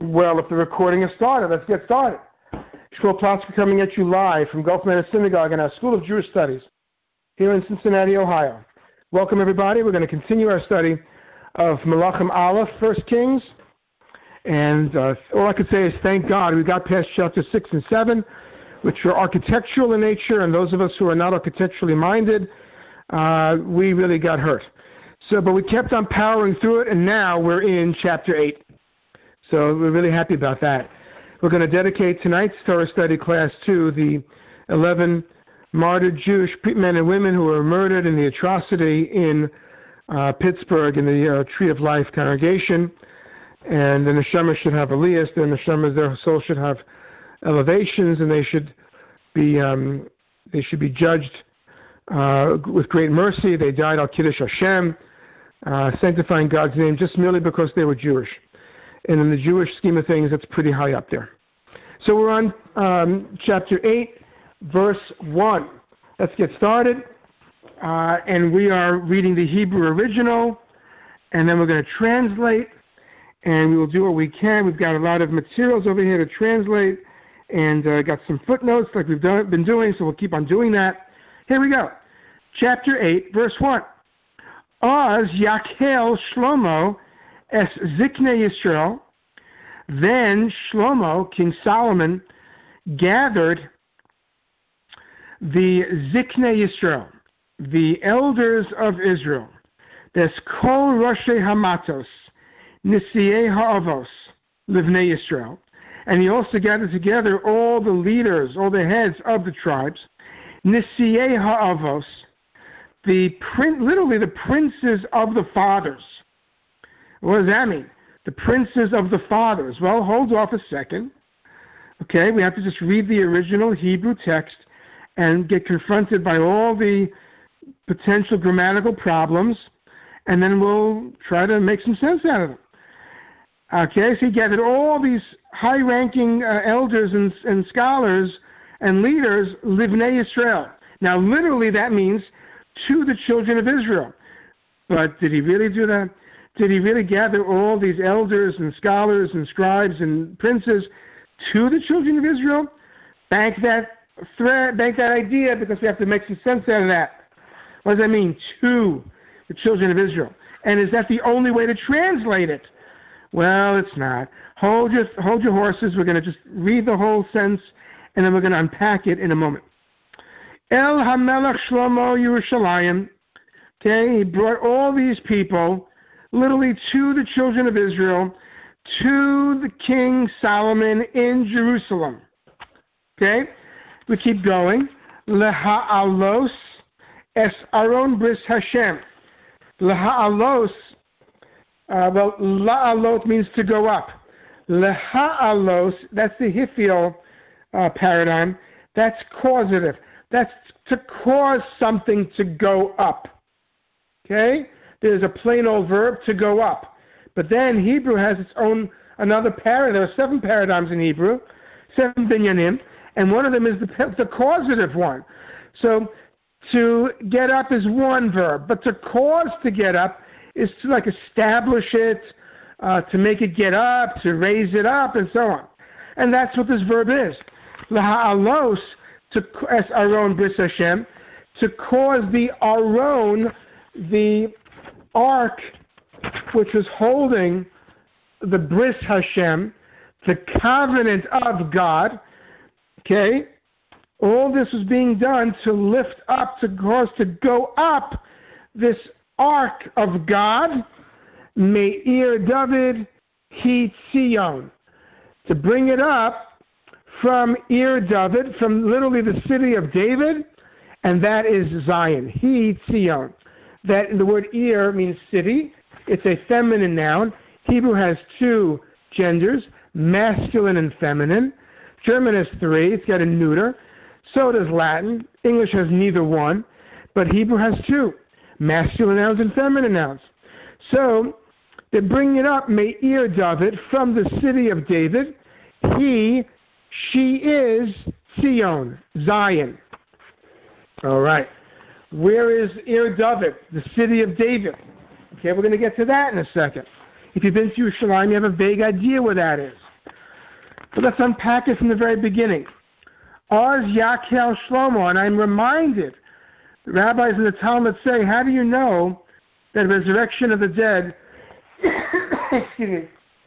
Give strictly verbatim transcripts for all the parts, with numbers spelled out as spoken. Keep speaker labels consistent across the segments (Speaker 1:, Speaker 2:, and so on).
Speaker 1: Well, if the recording has started, let's get started. Shmuel Plotzker coming at you live from Gulf Meadows Synagogue in our School of Jewish Studies here in Cincinnati, Ohio. Welcome, everybody. We're going to continue our study of Melachim Aleph, First Kings. And uh, all I could say is thank God we got past chapter six and seven, which are architectural in nature, and those of us who are not architecturally minded, uh, we really got hurt. So, but we kept on powering through it, and now we're in chapter eight. So we're really happy about that. We're going to dedicate tonight's Torah study class to the eleven martyred Jewish men and women who were murdered in the atrocity in uh, Pittsburgh in the uh, Tree of Life congregation. And the neshama should have aliyahs, the neshama, their soul should have elevations, and they should be um, they should be judged uh, with great mercy. They died al Kiddush Hashem, uh, sanctifying God's name just merely because they were Jewish. And in the Jewish scheme of things, that's pretty high up there. So we're on um, chapter eight, verse one. Let's get started. Uh, and we are reading the Hebrew original, and then we're going to translate, and we will do what we can. We've got a lot of materials over here to translate, and uh, got some footnotes like we've done, been doing, so we'll keep on doing that. Here we go. Chapter eight, verse one. Oz Yakel Shlomo Es Ziknei Yisrael. Then Shlomo, King Solomon, gathered the Ziknei Yisrael, the elders of Israel. Des Kol Roshei Hamatos, Nisiei Ha'avos, Livnei Yisrael. And he also gathered together all the leaders, all the heads of the tribes, Nisiei Ha'avos, the prin- literally the princes of the fathers. What does that mean? The princes of the fathers. Well, hold off a second. Okay, we have to just read the original Hebrew text and get confronted by all the potential grammatical problems, and then we'll try to make some sense out of them. Okay, so he gathered all these high-ranking uh, elders and, and scholars and leaders, Livnei Yisrael. Now, literally, that means to the children of Israel. But did he really do that? Did he really gather all these elders and scholars and scribes and princes to the children of Israel? Bank that thread, bank that idea, because we have to make some sense out of that. What does that mean, to the children of Israel? And is that the only way to translate it? Well, it's not. Hold your, hold your horses. We're going to just read the whole sentence, and then we're going to unpack it in a moment. El HaMelech Shlomo Yerushalayim. Okay, he brought all these people literally to the children of Israel, to the King Solomon in Jerusalem. Okay? We keep going. Leha'alos es Aron bris Hashem. Leha'alos, uh, well, la'alot means to go up. Leha'alos, that's the Hiphiel uh, paradigm. That's causative. That's to cause something to go up. Okay? There's a plain old verb, to go up. But then Hebrew has its own, another paradigm. There are seven paradigms in Hebrew, seven binyanim, and one of them is the, the causative one. So to get up is one verb, but to cause to get up is to like establish it, uh, to make it get up, to raise it up, and so on. And that's what this verb is. Laha'alos, to as Aron bris Hashem, to cause the Aron, the ark, which was holding the bris Hashem, the covenant of God. Okay, all this was being done to lift up, to cause to go up this ark of God, Me'ir David Hi Tzion, to bring it up from Ir David, from literally the city of David, and that is Zion, Hi Tzion. That the word Ir means city. It's a feminine noun. Hebrew has two genders, masculine and feminine. German has three. It's got a neuter. So does Latin. English has neither one. But Hebrew has two, masculine nouns and feminine nouns. So they're bringing it up, Me'ir David, from the city of David. He, she is Zion, Zion. All right. Where is Ir David, the city of David? Okay, we're going to get to that in a second. If you've been to Yerushalayim, you have a vague idea where that is. But let's unpack it from the very beginning. Oz Yakel Shlomo, and I'm reminded, the rabbis in the Talmud say, how do you know that resurrection of the dead, excuse me,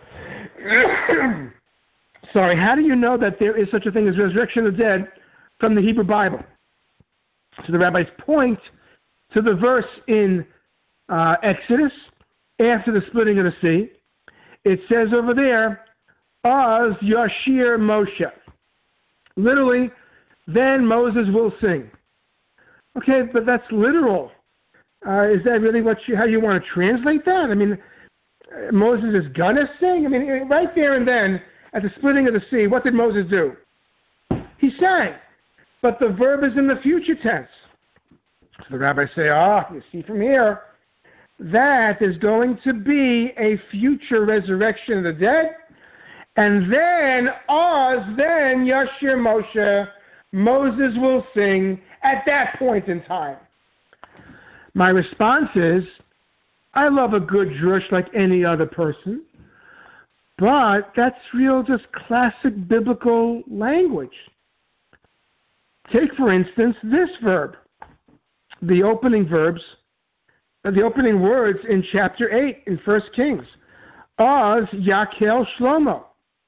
Speaker 1: sorry, how do you know that there is such a thing as resurrection of the dead from the Hebrew Bible? So the rabbis point to the verse in uh, Exodus, after the splitting of the sea. It says over there, Oz Yashir Moshe. Literally, then Moses will sing. Okay, but that's literal. Uh, is that really what you, how you want to translate that? I mean, uh, Moses is gonna sing? I mean, right there and then, at the splitting of the sea, what did Moses do? He sang. But the verb is in the future tense. So the rabbis say, ah, you see from here, that is going to be a future resurrection of the dead. And then, Oz, then Yashir Moshe, Moses will sing at that point in time. My response is, I love a good drush like any other person, but that's real just classic biblical language. Take, for instance, this verb, the opening verbs, the opening words in chapter eight in First Kings. Oz Yakel Shlomo.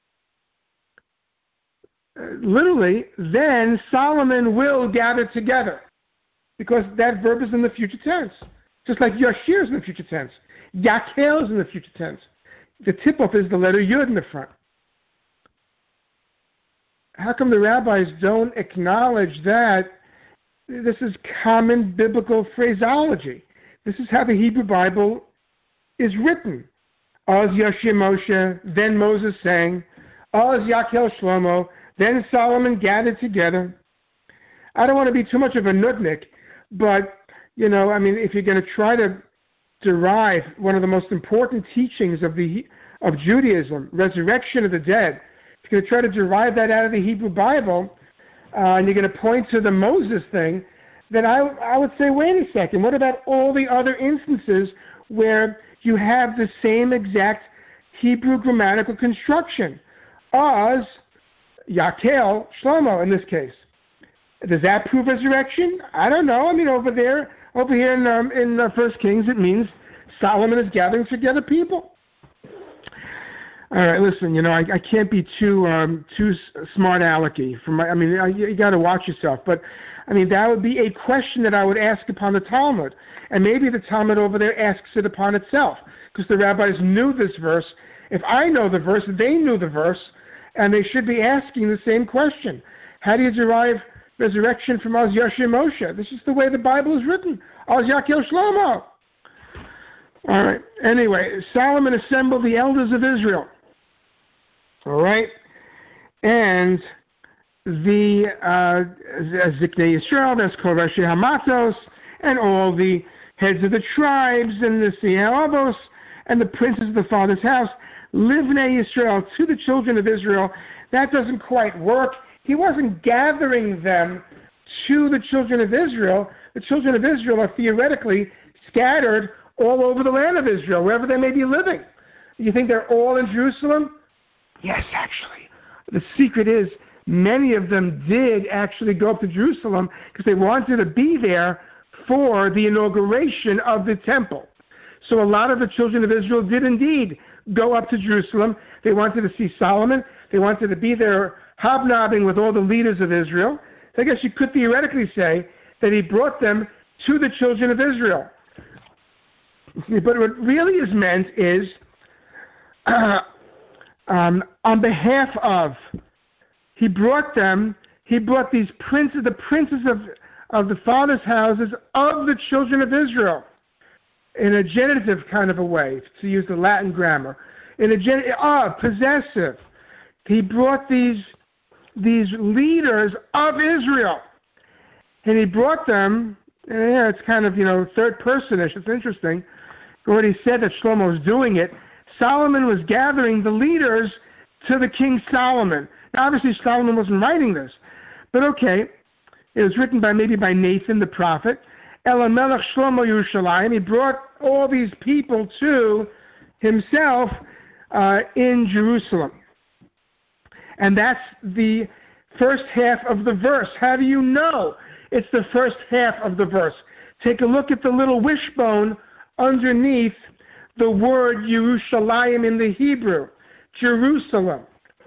Speaker 1: Literally, then Solomon will gather together, because that verb is in the future tense. Just like Yashir is in the future tense. Yakel is in the future tense. The tip-off is the letter Yud in the front. How come the rabbis don't acknowledge that this is common biblical phraseology? This is how the Hebrew Bible is written. Oz Yashir Moshe, then Moses sang. Oz Yakel Shlomo, then Solomon gathered together. I don't want to be too much of a nudnik, but, you know, I mean, if you're going to try to derive one of the most important teachings of the of Judaism, resurrection of the dead, if you're going to try to derive that out of the Hebrew Bible, uh, and you're going to point to the Moses thing, then I, I would say, wait a second, what about all the other instances where you have the same exact Hebrew grammatical construction? Oz, Yakel, Shlomo in this case. Does that prove resurrection? I don't know. I mean, over there, over here in, um, in uh, First Kings, it means Solomon is gathering together people. All right, listen. You know, I, I can't be too um, too smart alecky. For my, I mean, I, you got to watch yourself. But I mean, that would be a question that I would ask upon the Talmud, and maybe the Talmud over there asks it upon itself, because the rabbis knew this verse. If I know the verse, they knew the verse, and they should be asking the same question: how do you derive resurrection from Oz Yashir Moshe? This is the way the Bible is written. Oz Yakel Shlomo. All right. Anyway, Solomon assembled the elders of Israel. All right. And the uh, Ziknei Yisrael, that's called Rashi Hamatos, and all the heads of the tribes, and the Siavos, and the princes of the father's house, Livnei Yisrael, to the children of Israel. That doesn't quite work. He wasn't gathering them to the children of Israel. The children of Israel are theoretically scattered all over the land of Israel, wherever they may be living. You think they're all in Jerusalem? Yes, actually. The secret is many of them did actually go up to Jerusalem because they wanted to be there for the inauguration of the temple. So a lot of the children of Israel did indeed go up to Jerusalem. They wanted to see Solomon. They wanted to be there hobnobbing with all the leaders of Israel. So I guess you could theoretically say that he brought them to the children of Israel. But what really is meant is uh, um, on behalf of, he brought them, he brought these princes, the princes of, of the fathers' houses of the children of Israel, in a genitive kind of a way, to use the Latin grammar. In a gen- ah, possessive. He brought these, these leaders of Israel, and he brought them, and yeah, it's kind of, you know, third personish, it's interesting. Already said that Shlomo was doing it. Solomon was gathering the leaders to the King Solomon. Now, obviously, Solomon wasn't writing this, but okay, it was written by maybe by Nathan the prophet. Elamelech Shlomo Yerushalayim. He brought all these people to himself uh, in Jerusalem. And that's the first half of the verse. How do you know it's the first half of the verse? Take a look at the little wishbone underneath the word Yerushalayim in the Hebrew. Jerusalem.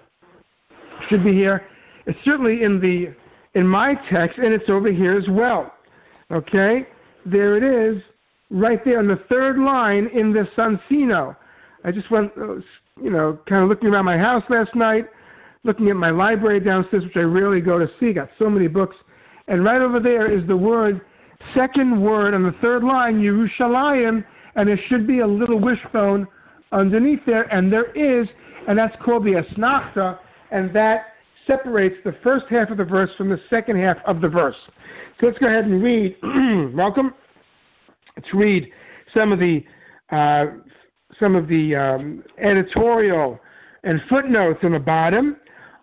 Speaker 1: Should be here. It's certainly in the in my text, and it's over here as well. Okay? There it is, right there on the third line in the Sansino. I just went, you know, kind of looking around my house last night, looking at my library downstairs, which I rarely go to see. Got so many books. And right over there is the word, second word on the third line, Yerushalayim, and there should be a little wishbone underneath there, and there is, and that's called the Asnachta, and that separates the first half of the verse from the second half of the verse. So let's go ahead and read. Welcome. Let's read some of the uh, some of the um, editorial and footnotes on the bottom.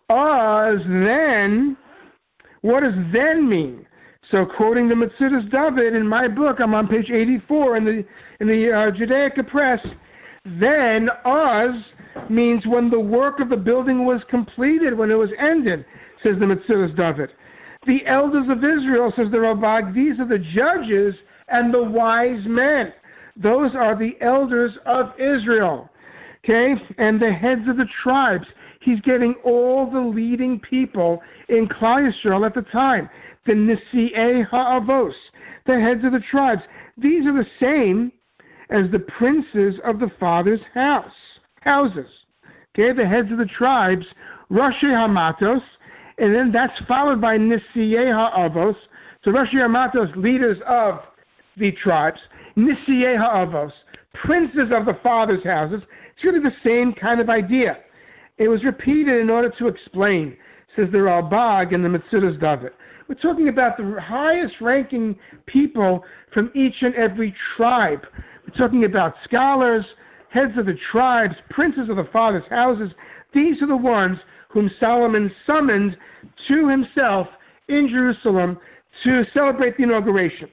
Speaker 1: As then, what does then mean? So, quoting the Metzudas David in my book, I'm on page eighty-four in the in the uh, Judaica Press. Then, as means when the work of the building was completed, when it was ended, says the Metzudas David. The elders of Israel, says the Ralbag, these are the judges and the wise men. Those are the elders of Israel, okay, and the heads of the tribes. He's getting all the leading people in Klal Yisrael at the time. The Nisi'ei Ha'avos, the heads of the tribes. These are the same as the princes of the father's house, houses. Okay, the heads of the tribes, Rashi Hamatos, and then that's followed by Nisi'ei Ha'avos. So Rashi Hamatos, leaders of the tribes, Nisi'ei Ha'avos, princes of the father's houses. It's really the same kind of idea. It was repeated in order to explain, says the Ralbag and the Metzudas David. We're talking about the highest ranking people from each and every tribe. We're talking about scholars, heads of the tribes, princes of the father's houses. These are the ones whom Solomon summoned to himself in Jerusalem to celebrate the inauguration.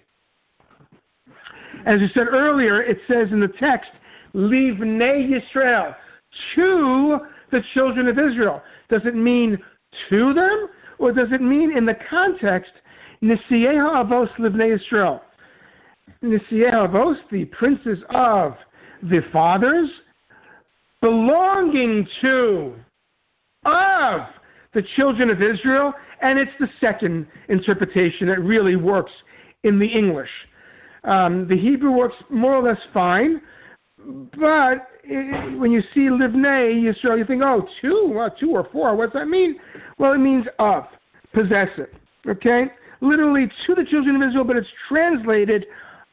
Speaker 1: As you said earlier, it says in the text, Livnei Yisrael, to the children of Israel. Does it mean to them? Or does it mean in the context, Nisi'ei Ha'avos Livnei Yisrael? Nisi'ei Ha'avos, the princes of the fathers, belonging to, of the children of Israel, and it's the second interpretation that really works in the English. Um, the Hebrew works more or less fine, but it, when you see Livnei Yisrael, you think, oh, two, uh, two or four, what's that mean? Well, it means of, possessive, okay? Literally to the children of Israel, but it's translated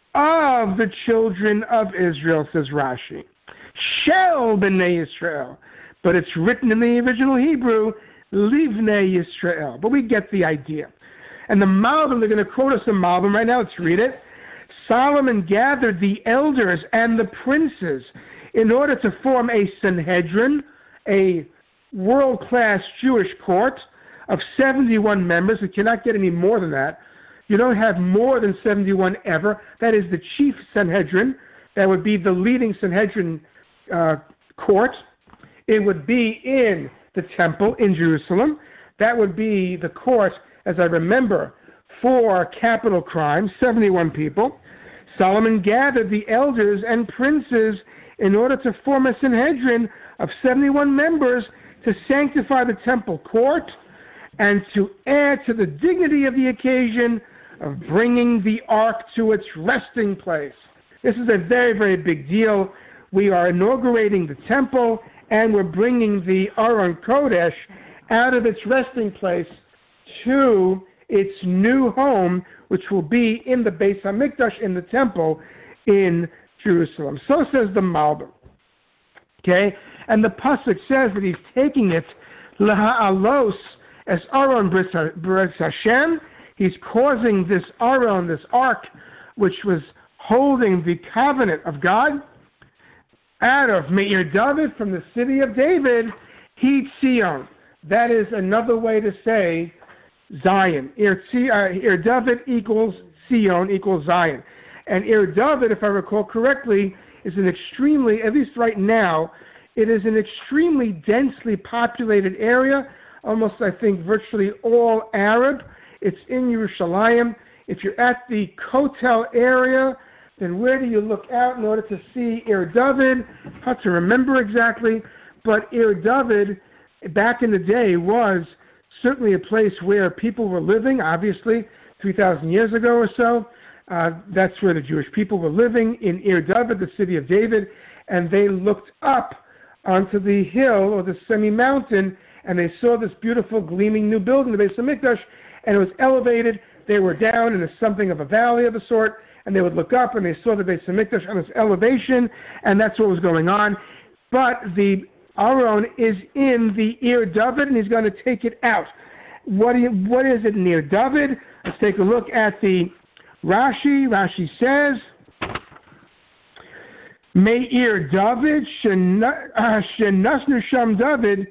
Speaker 1: of the children of Israel, says Rashi. Shel b'nei Yisrael, but it's written in the original Hebrew, Livnei Yisrael. But we get the idea. And the Malbim, they're going to quote us the Malbim right now. Let's read it. Solomon gathered the elders and the princes in order to form a Sanhedrin, a world-class Jewish court of seventy-one members. It cannot get any more than that. You don't have more than seventy-one ever. That is the chief Sanhedrin. That would be the leading Sanhedrin uh, court. It would be in the temple in Jerusalem. That would be the court, as I remember, for capital crimes, seventy-one people. Solomon gathered the elders and princes in order to form a Sanhedrin of seventy-one members to sanctify the temple court and to add to the dignity of the occasion of bringing the ark to its resting place. This is a very, very big deal. We are inaugurating the temple, and we're bringing the Aron Kodesh out of its resting place to its new home, which will be in the Beis HaMikdash, in the temple in Jerusalem. So says the Malbim. Okay? And the Pasuk says that he's taking it, Laha'alos, as Aron B'Retz Hashem. He's causing this Aron, this ark, which was holding the covenant of God, out of Meir David, from the city of David, He Tzion. That is another way to say Zion. Ir, Ir David equals Zion equals Zion. And Ir David, if I recall correctly, is an extremely, at least right now, it is an extremely densely populated area almost, I think, virtually all Arab. It's in Yerushalayim. If you're at the Kotel area, then where do you look out in order to see Ir David? Hard to remember exactly, but Ir David, back in the day, was certainly a place where people were living, obviously, three thousand years ago or so. Uh, that's where the Jewish people were living, in Ir David, the city of David, and they looked up onto the hill or the semi-mountain, and they saw this beautiful gleaming new building, the Beis HaMikdash, and it was elevated. They were down in a, something of a valley of a sort, and they would look up and they saw the Beis HaMikdash on this elevation, and that's what was going on. But the Aron is in the Ir David, and he's going to take it out. What, do you, what is it in Ir David? Let's take a look at the Rashi. Rashi says, Me'ir David, Shenasnu Sham David,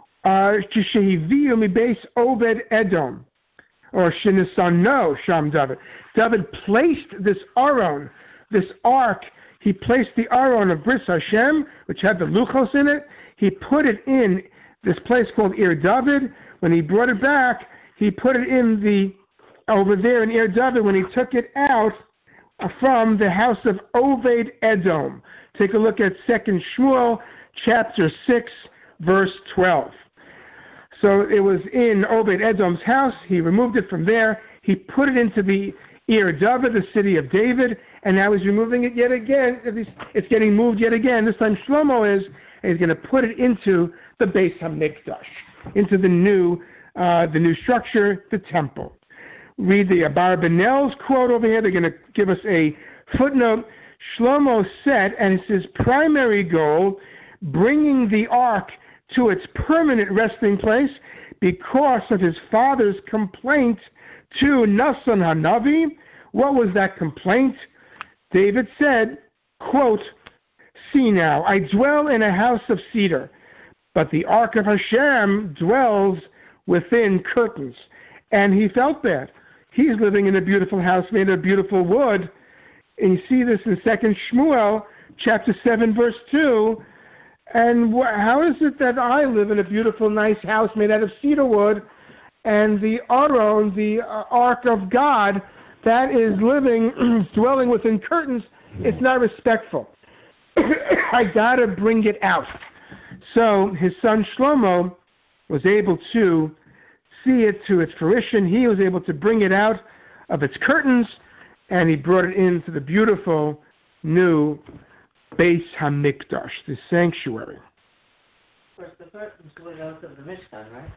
Speaker 1: Shehiviu Mibeis Obed Edom. Or Shenisano Sham David. David placed this Aron, this ark, he placed the Aron of Bris Hashem, which had the Luchos in it. He put it in this place called Ir David. When he brought it back, he put it in the, over there in Ir David, when he took it out from the house of Oved Edom. Take a look at Second Shmuel, chapter six, verse twelve. So it was in Obed Edom's house. He removed it from there. He put it into the Ir David, the city of David, and now he's removing it yet again. It's getting moved yet again. This time Shlomo is, and he's going to put it into the Beis HaMikdash, into the new, uh, the new structure, the temple. Read the Abarbanel's quote over here. They're going to give us a footnote. Shlomo said, and it's his primary goal, bringing the ark to its permanent resting place because of his father's complaint to Nasan Hanavi. What was that complaint? David said, quote, see now, I dwell in a house of cedar, but the ark of Hashem dwells within curtains. And he felt bad. He's living in a beautiful house made of beautiful wood. And you see this in Second Shmuel, chapter seven, verse two. And wh- how is it that I live in a beautiful, nice house made out of cedar wood, and the Aron, the uh, Ark of God, that is living, dwelling within curtains, it's not respectful. I got to bring it out. So his son Shlomo was able to see it to its fruition. He was able to bring it out of its curtains, and he brought it into the beautiful new Beis HaMikdash, the sanctuary.
Speaker 2: Of course, the curtains were those of the Mishkan, right?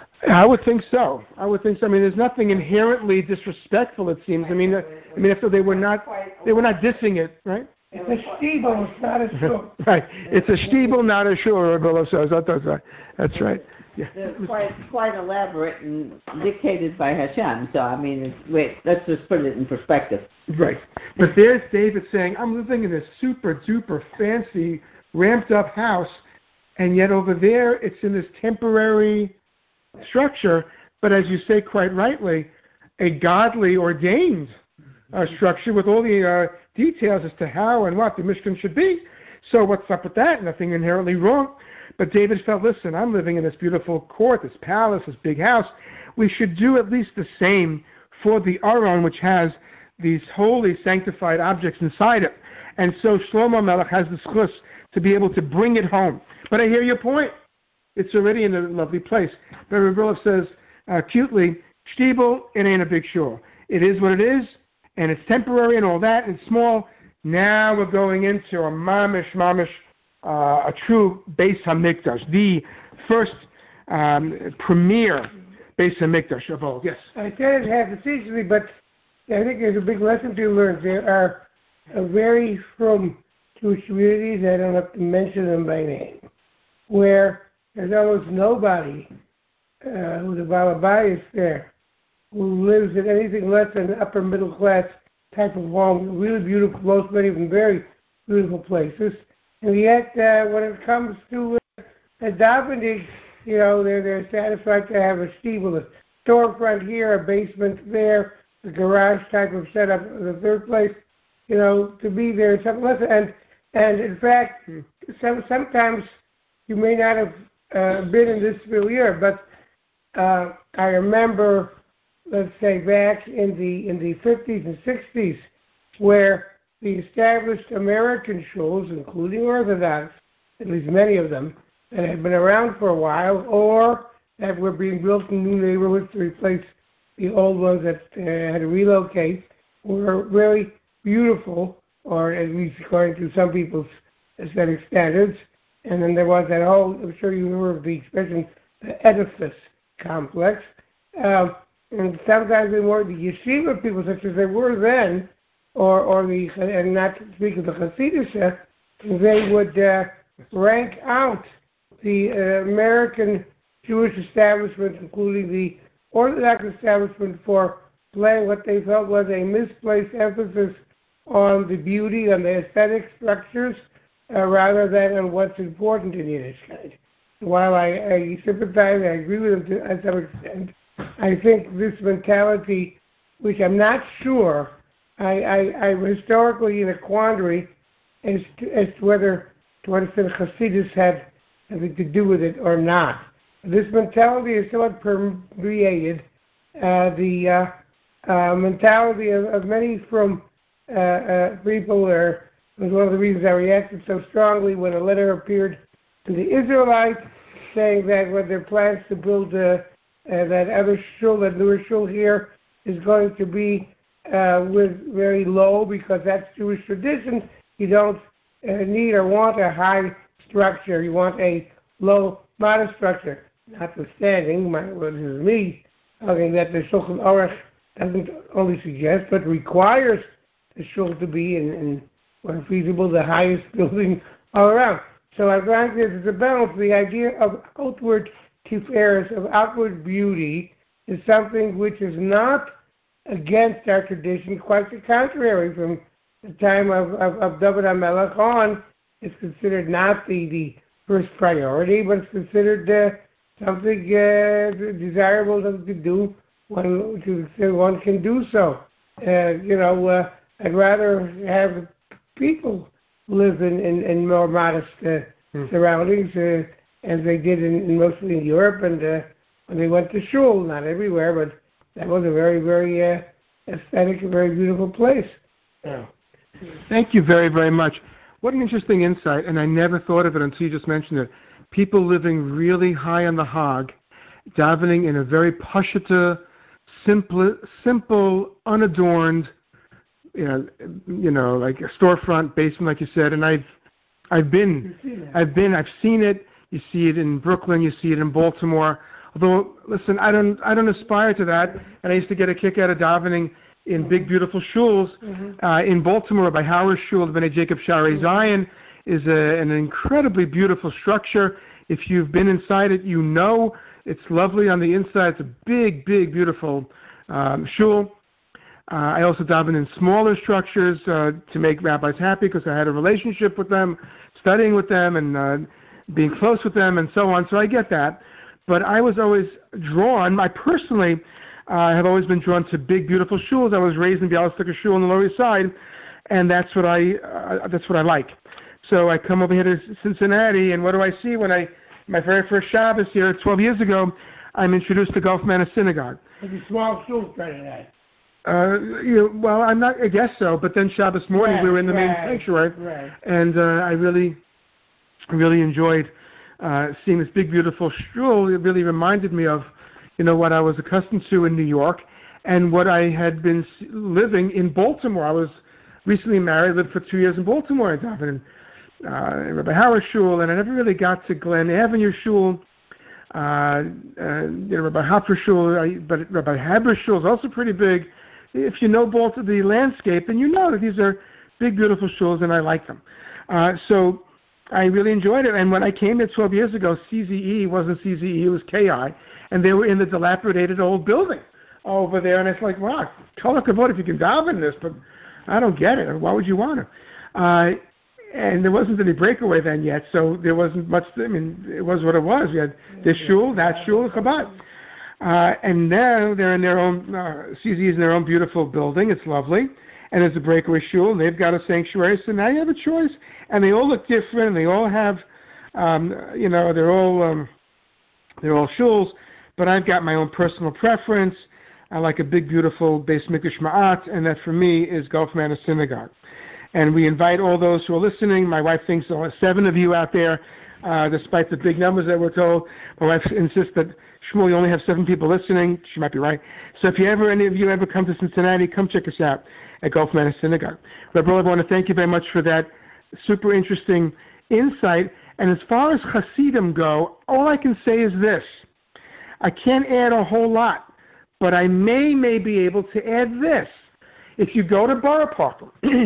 Speaker 1: I would think so. I would think so. I mean, there's nothing inherently disrespectful. It seems. I mean, uh, I mean, if they were not, they were not dissing it, right?
Speaker 3: It's a shtibel, it's not a shul.
Speaker 1: Right. It's a shtibel, not a shul. Rabbi says that's right. That's right. Yeah.
Speaker 2: They're quite quite elaborate and dictated by Hashem. So I mean, it's, wait, let's just put it in perspective.
Speaker 1: Right. But there's David saying, I'm living in this super duper fancy, ramped up house, and yet over there it's in this temporary structure, but as you say quite rightly, a godly ordained uh, structure with all the uh, details as to how and what the Mishkan should be. So what's up with that? Nothing inherently wrong. But David felt, listen, I'm living in this beautiful court, this palace, this big house. We should do at least the same for the Aron, which has these holy, sanctified objects inside it. And so Shlomo Melech has the schus to be able to bring it home. But I hear your point. It's already in a lovely place. But Rabbi says uh, cutely, Shtibel, it ain't a big shul. It is what it is, and it's temporary and all that, and it's small. Now we're going into a mamish, mamish, uh, a true Beis HaMikdash, the first um, premier Beis HaMikdash of all. Yes?
Speaker 3: I said it half facetiously, but I think there's a big lesson to learn. There are a very from Jewish communities, I don't have to mention them by name, where there's almost nobody uh, who's a Balabayas there who lives in anything less than an upper middle class type of home, really beautiful, most many of them very beautiful places. And yet, uh, when it comes to uh, davening, you know, they're, they're satisfied to have a shtibel, a storefront here, a basement there, a garage type of setup, the third place, you know, to be there, something less. And, and in fact, some, sometimes you may not have uh, been in this familiar, but uh, I remember, let's say, back in the in the fifties and sixties, where the established American shuls, including Orthodox, at least many of them, that had been around for a while, or that were being built in new neighborhoods to replace the old ones that uh, had to relocate, were very beautiful, or at least according to some people's aesthetic standards. And then there was that whole, I'm sure you heard of the expression, the edifice complex. Um, and sometimes they were the yeshiva people, such as they were then, or, or the, and not to speak of the Hasidisha, they would uh, rank out the uh, American Jewish establishment, including the Orthodox establishment, for playing what they felt was a misplaced emphasis on the beauty and the aesthetic structures, uh, rather than on what's important in Yiddishkeit. While I, I sympathize, I agree with them to some extent, I think this mentality, which I'm not sure, I, I, I'm historically in a quandary as to, as to whether, to what extent Hasidus had anything to do with it or not. This mentality is somewhat permeated uh, the uh, uh, mentality of, of many from uh, uh, people. Or it was one of the reasons I reacted so strongly when a letter appeared to the Israelites saying that when their plans to build uh, uh, that other shul, that newer shul here, is going to be uh, with very low, because that's Jewish tradition. You don't uh, need or want a high structure. You want a low, modest structure. Notwithstanding, my, what is me, talking that the Shulchan Aruch doesn't only suggest, but requires the shul to be, in, in when feasible, the highest building all around. So I think there's a balance. The idea of outward tiferes, of outward beauty, is something which is not against our tradition. Quite the contrary. From the time of, of, of David HaMelech on, it's considered not the, the first priority, but it's considered uh, something uh, desirable to do when to, one can do so. Uh, you know, uh, I'd rather have people live in, in, in more modest uh, hmm. surroundings, uh, as they did in, in mostly in Europe, and uh, when they went to shul, not everywhere, but that was a very, very uh, aesthetic, a very beautiful place.
Speaker 1: Yeah. Thank you very, very much. What an interesting insight, and I never thought of it until you just mentioned it. People living really high on the hog, davening in a very pashta, simple, simple, unadorned, you know, you know, like a storefront basement, like you said. And I've, I've been, I've been, I've seen it. You see it in Brooklyn. You see it in Baltimore. Although, listen, I don't, I don't aspire to that. And I used to get a kick out of davening in mm-hmm. big, beautiful shuls. Mm-hmm. Uh, in Baltimore, by Howard Shul, B'nai Jacob Sha'arei mm-hmm. Zion, is a, an incredibly beautiful structure. If you've been inside it, you know it's lovely on the inside. It's a big, big, beautiful um, shul. Uh, I also daven in smaller structures uh, to make rabbis happy, because I had a relationship with them, studying with them, and uh, being close with them, and so on. So I get that. But I was always drawn, I personally uh, have always been drawn to big, beautiful shuls. I was raised in Bialystok Shul on the Lower East Side, and that's what I uh, that's what I like. So I come over here to Cincinnati, and what do I see when I, my very first Shabbos here twelve years ago, I'm introduced to Gulf Manor Synagogue.
Speaker 3: It's a small shul Friday night.
Speaker 1: Uh, you know, well, I'm not, I guess so, but then Shabbos morning
Speaker 3: right,
Speaker 1: we were in the
Speaker 3: right,
Speaker 1: main sanctuary,
Speaker 3: right.
Speaker 1: and uh, I really, really enjoyed uh, seeing this big, beautiful shul. It really reminded me of, you know, what I was accustomed to in New York, and what I had been living in Baltimore. I was recently married, lived for two years in Baltimore, and davened in uh, Rabbi Howard Shul, and I never really got to Glen Avenue Shul. Uh, uh, you know, Rabbi Hopper Shul, I, but Rabbi Haber Shul is also pretty big. If you know Baltimore, the landscape, then you know that these are big, beautiful shuls, and I like them. Uh, so I really enjoyed it. And when I came here twelve years ago, C Z E wasn't C Z E, it was K I, and they were in the dilapidated old building over there. And it's like, wow, kol hakavod if you can daven this, but I don't get it. Why would you want to? Uh, and there wasn't any breakaway then yet, so there wasn't much. I mean, it was what it was. We had this shul, that shul, Chabad. Uh, and now they're in their own, uh, C Z is in their own beautiful building. It's lovely. And it's a breakaway shul, and they've got a sanctuary. So now you have a choice. And they all look different, and they all have, um, you know, they're all, um, they're all shuls. but I've got my own personal preference. I like a big, beautiful Beis Mikdash Ma'at, and that for me is Gulf Manor Synagogue. And we invite all those who are listening. My wife thinks there are seven of you out there, uh, despite the big numbers that we're told. My wife insists that, Shmuel, you only have seven people listening. She might be right. So if you ever, any of you ever come to Cincinnati, come check us out at Gulf Manor Synagogue. Rabbi, I want to thank you very much for that super interesting insight. And as far as Hasidim go, all I can say is this. I can't add a whole lot, but I may, may be able to add this. If you go to Borough Park,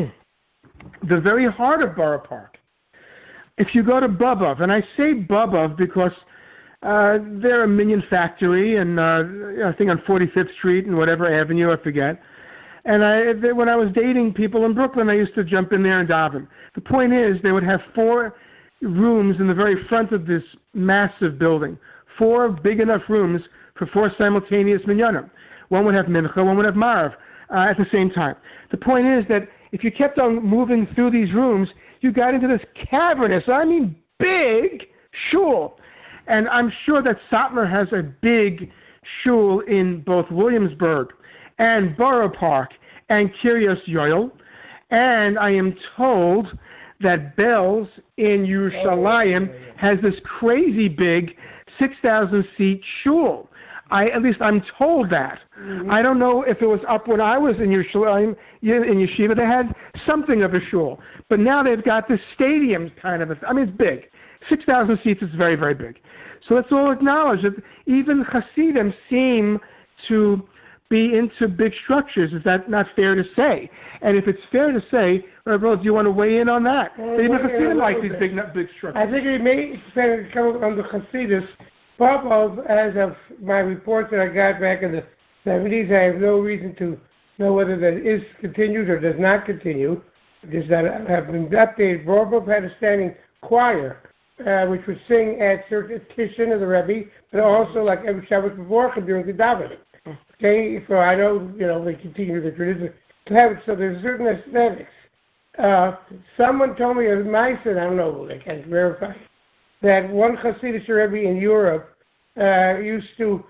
Speaker 1: the very heart of Borough Park, if you go to Bobov, and I say Bobov because uh, they're a minion factory, and uh, I think on forty-fifth Street and whatever avenue, I forget. And I, they, when I was dating people in Brooklyn, I used to jump in there and daven. The point is, they would have four rooms in the very front of this massive building, four big enough rooms for four simultaneous minyanim. One would have mincha, one would have marav uh, at the same time. The point is that if you kept on moving through these rooms, you got into this cavernous, I mean big, shul. And I'm sure that Satmar has a big shul in both Williamsburg and Borough Park and Kiryas Yoel. And I am told that Bells in Yerushalayim has this crazy big six thousand seat shul. I, at least I'm told that. Mm-hmm. I don't know if it was up when I was in Yerushalayim, in Yeshiva, they had something of a shul. But now they've got this stadium kind of, a, I mean, it's big. six thousand seats is very, very big. So let's all acknowledge that even Hasidim seem to be into big structures. Is that not fair to say? And if it's fair to say, Rabbi, do you want to weigh in on that? Well, even Hasidim like these big, big structures.
Speaker 3: I think it may fair to come on the Hasidus. Popov, as of my reports that I got back in the seventies, I have no reason to know whether that is continued or does not continue. Just that I have been updated. Popov had a standing choir, uh, which would sing at certain Tishin of the Rebbe, but also like every Shabbos before during the davening. Okay, so I know, you know, they continue the tradition to have it. So there's certain aesthetics. Uh, someone told me, as my son, I don't know, I can't verify, that one Hasidic Rebbe in Europe uh, used to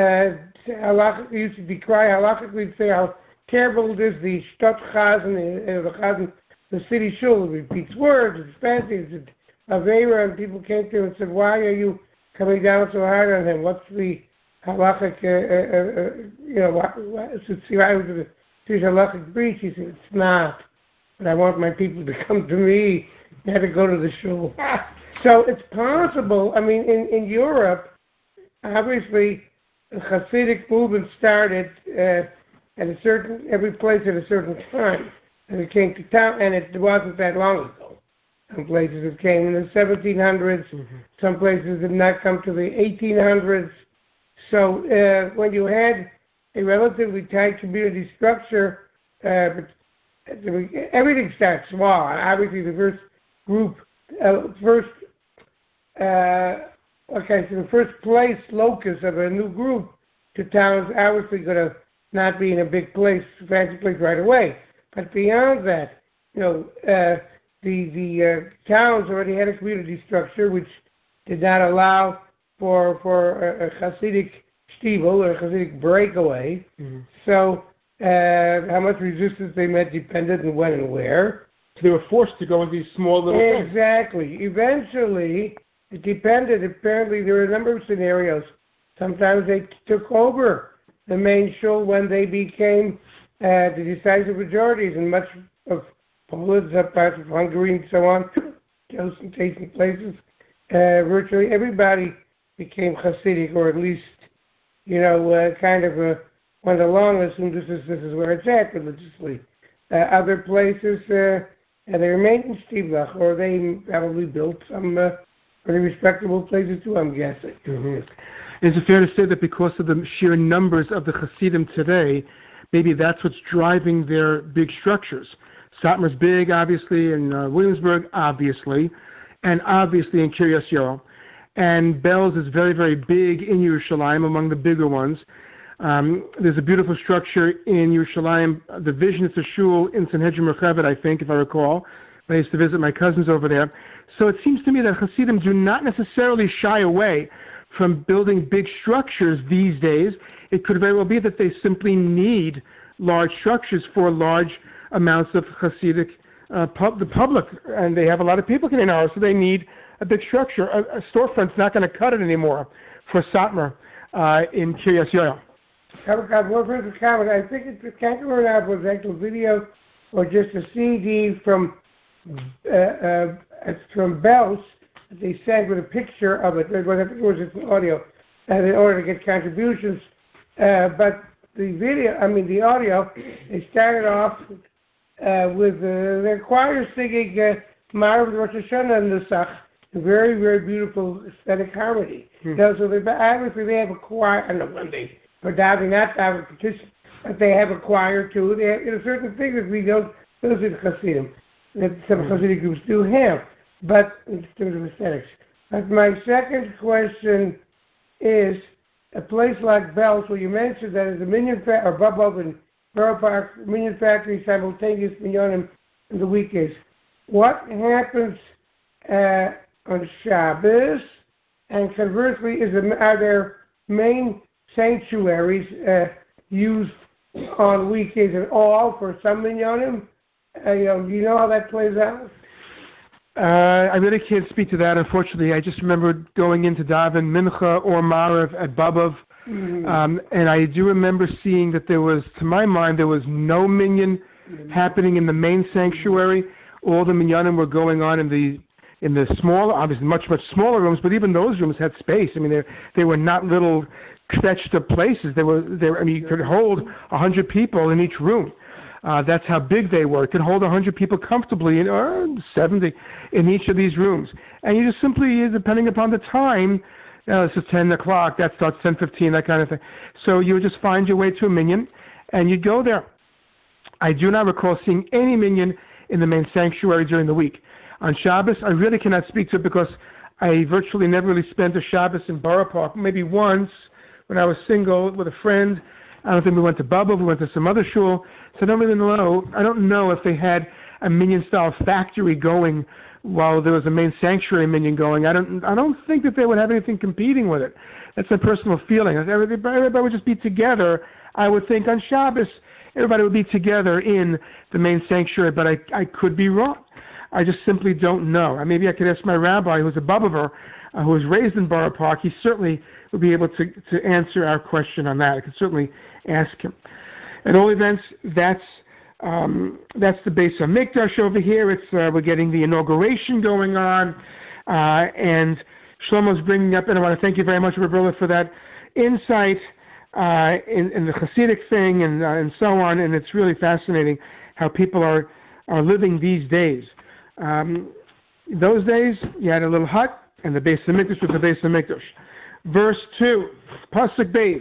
Speaker 3: uh, used to decry halachically, say how terrible it is, the Stott Chazen, the Chazen, the city shul repeats words, it's fancy, it's Avera, and people came to him and said, why are you coming down so hard on him? What's the halachic, uh, uh, uh, you know, what, what, it's the halachic breach? He said, it's not, but I want my people to come to me. I had to go to the shul. So it's possible, I mean, in, in Europe, obviously, the Hasidic movement started uh, at a certain, every place at a certain time. And it came to town, and it wasn't that long ago. Some places it came in the seventeen hundreds, mm-hmm. Some places did not come to the eighteen hundreds. So uh, when you had a relatively tight community structure, uh, everything starts small. Obviously, the first group, uh, first Uh, okay, so the first place locus of a new group to town is obviously going to not be in a big place, fancy place right away. But beyond that, you know, uh, the the uh, towns already had a community structure which did not allow for for a, a Hasidic shtivel or a Hasidic breakaway. Mm-hmm. So uh, how much resistance they met depended on when and where.
Speaker 1: So they were forced to go in these small little things.
Speaker 3: Exactly. Eventually, it depended. Apparently, there were a number of scenarios. Sometimes they took over the main shul when they became uh, the decisive majorities in much of Poland, some parts of Hungary, and so on, some taking places. Uh, virtually everybody became Hasidic, or at least, you know, uh, kind of uh, went along and assumed this is this is where it's at religiously. Uh, other places, uh, and they remained in Stivlach, or they probably built some uh, very respectable places too, I'm guessing.
Speaker 1: Mm-hmm. Is it fair to say that because of the sheer numbers of the Hasidim today, maybe that's what's driving their big structures? Satmar's big, obviously, and uh, Williamsburg, obviously, and obviously in Kiryas Yoel. And Belz is very, very big in Yerushalayim, among the bigger ones. Um, there's a beautiful structure in Yerushalayim, the Vision, it's a shul in Sanhedrin Rechevet, I think, if I recall. I used to visit my cousins over there. So it seems to me that Hasidim do not necessarily shy away from building big structures these days. It could very well be that they simply need large structures for large amounts of Hasidic uh, pub, the public, and they have a lot of people coming out, so they need a big structure. A, a storefront's not going to cut it anymore for Satmar uh, in Kiryas Yoel.
Speaker 3: I've got one further comment. I think it's, I can't remember now if it was actual video or just a C D from uh, uh, from Bells that they sent with a picture of it. It was just audio, and in order to get contributions. Uh, but the video, I mean the audio, they started off uh, with uh, the choir singing uh, Marav Rosh Hashanah and the Sach, a very, very beautiful aesthetic harmony. Hmm. Now, so they, obviously they have a choir, I don't know when they, for davening, not davening, petition, but they have a choir too. They have, you know, certain things that we don't, those are the Hasidim, that some hmm. Hasidic groups do have, but in terms of aesthetics. But my second question is, a place like Bells, where you mentioned that it's a minion factory, or Bubba and Borough Park, minion factory, simultaneous minyanim in the weekdays. What happens uh, on Shabbos? And conversely, is it, are there main sanctuaries uh, used on weekdays at all for some minyanim? Uh, you know, do you know how that plays out?
Speaker 1: Uh, I really can't speak to that, unfortunately. I just remember going into daven Mincha or Marav at Babov, mm-hmm. um, and I do remember seeing that there was, to my mind, there was no minyan mm-hmm. happening in the main sanctuary. All the minyanim were going on in the in the small, obviously much much smaller rooms, but even those rooms had space. I mean, they they were not little stretched up places. They were they were, I mean, you could hold a hundred people in each room. Uh, that's how big they were. It could hold one hundred people comfortably, in, or seventy in each of these rooms. And you just simply, depending upon the time, you know, this is ten o'clock, that starts ten fifteen, that kind of thing. So you would just find your way to a minyan, and you'd go there. I do not recall seeing any minyan in the main sanctuary during the week. On Shabbos, I really cannot speak to it because I virtually never really spent a Shabbos in Borough Park. Maybe once when I was single with a friend. I don't think we went to Bubba, we went to some other shul. So I don't really know. I don't know if they had a minyan-style factory going while there was a main sanctuary minyan going. I don't I don't think that they would have anything competing with it. That's a personal feeling. Everybody, everybody would just be together. I would think on Shabbos, everybody would be together in the main sanctuary, but I, I could be wrong. I just simply don't know. Maybe I could ask my rabbi, who's a Bubover, uh, who was raised in Borough Park. He certainly would be able to, to answer our question on that. I could certainly ask him. At all events, that's um, that's the base of Mikdash over here. It's uh, we're getting the inauguration going on, uh, and Shlomo's bringing up, and I want to thank you very much, Roberta, for that insight uh, in, in the Hasidic thing and uh, and so on. And it's really fascinating how people are are living these days. Um, those days, you had a little hut, and the base of Mikdash was the base of Mikdash. Verse two, Pasuk Beis.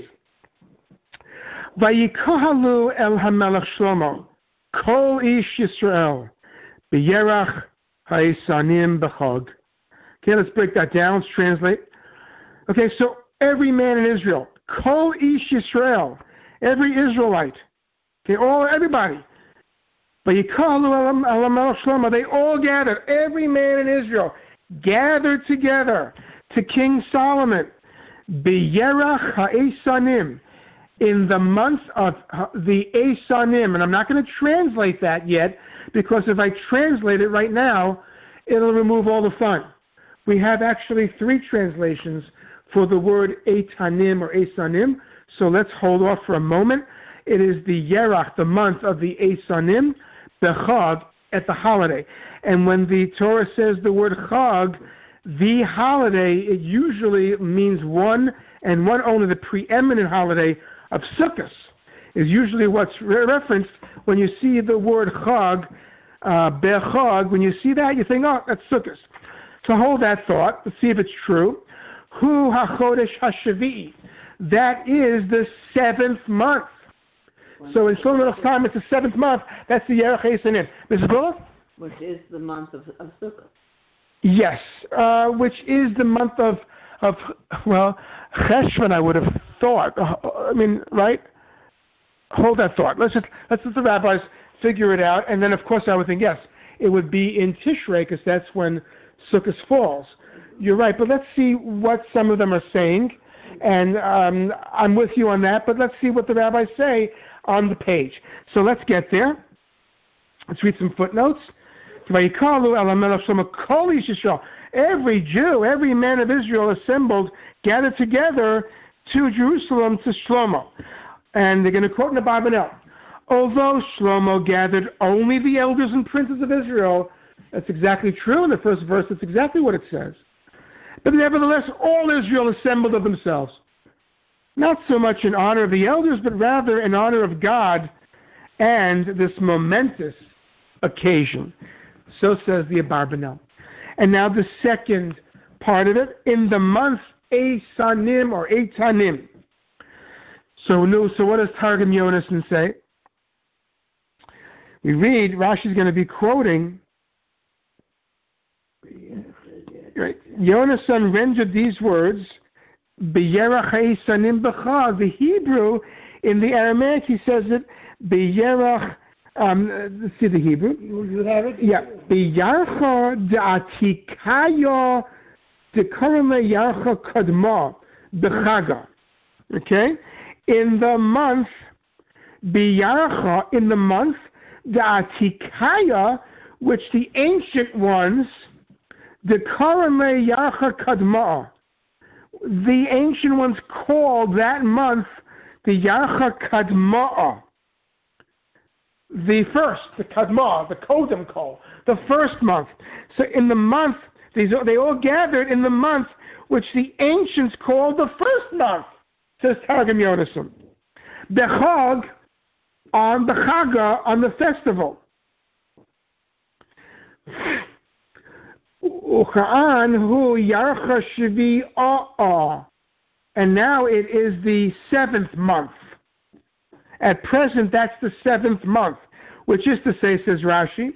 Speaker 1: Vayikohalu el hamelech Shlomo, kol ish Yisrael, b'yerach ha'isanim b'chog. Okay, let's break that down. Let's translate. Okay, so every man in Israel, kol ish Yisrael, every Israelite, okay, all everybody. Vayikohalu el hamelech Shlomo, they all gathered. Every man in Israel gathered together to King Solomon, b'yerach ha'isanim. In the month of the Esanim, and I'm not going to translate that yet, because if I translate it right now, it'll remove all the fun. We have actually three translations for the word Etanim or Esanim, so let's hold off for a moment. It is the Yerach, the month of the Esanim, the Chag, at the holiday. And when the Torah says the word Chag, the holiday, it usually means one, and one only, the preeminent holiday of Sukkot is usually what's re- referenced when you see the word Chag, uh, Bechag. When you see that, you think, oh, that's Sukkot. So hold that thought. Let's see if it's true. Hu HaChodesh HaShavi'i. That is the seventh month. So in Shlomo's time, it's the seventh month. That's the Yerach Esanim. Missus Bullock?
Speaker 2: Which is the month of, of Sukkot.
Speaker 1: Yes, uh, which is the month of, of well, Cheshvan, I would have thought. Uh, I mean, right? Hold that thought. Let's just let's let the rabbis figure it out, and then of course I would think yes, it would be in Tishrei because that's when Sukkot falls. You're right, but let's see what some of them are saying. And um, I'm with you on that, but let's see what the rabbis say on the page. So let's get there. Let's read some footnotes. Every Jew, every man of Israel assembled, gathered together to Jerusalem to Shlomo. And they're going to quote in the Bible. Although Shlomo gathered only the elders and princes of Israel, that's exactly true. In the first verse, that's exactly what it says. But nevertheless, all Israel assembled of themselves. Not so much in honor of the elders, but rather in honor of God and this momentous occasion. So says the Abarbanel. And now the second part of it, in the month Eisanim or Eitanim. So, no, so what does Targum Yonason say? We read, Rashi's going to be quoting, right, Yonason rendered these words, B'yerach Eisanim B'cha. The Hebrew, in the Aramaic, he says it, B'yerach, um, let's see the Hebrew.
Speaker 3: You have it?
Speaker 1: Yeah. B'yarcha da'atikaya dekarame yarcha kadma b'chaga. Okay? In the month, B'yarcha, in the month, da'atikaya, which the ancient ones, dekarame yarcha kadma, the ancient ones called that month the yarcha kadma. The first, the Kadma, the Kodem Kol, the first month. So in the month, these they all gathered in the month which the ancients called the first month, says Targum Yonason. Bechag, on Bechaga, on the festival. Ucha'an hu yarcha shvi a'a. And now it is the seventh month. At present, that's the seventh month, which is to say, says Rashi,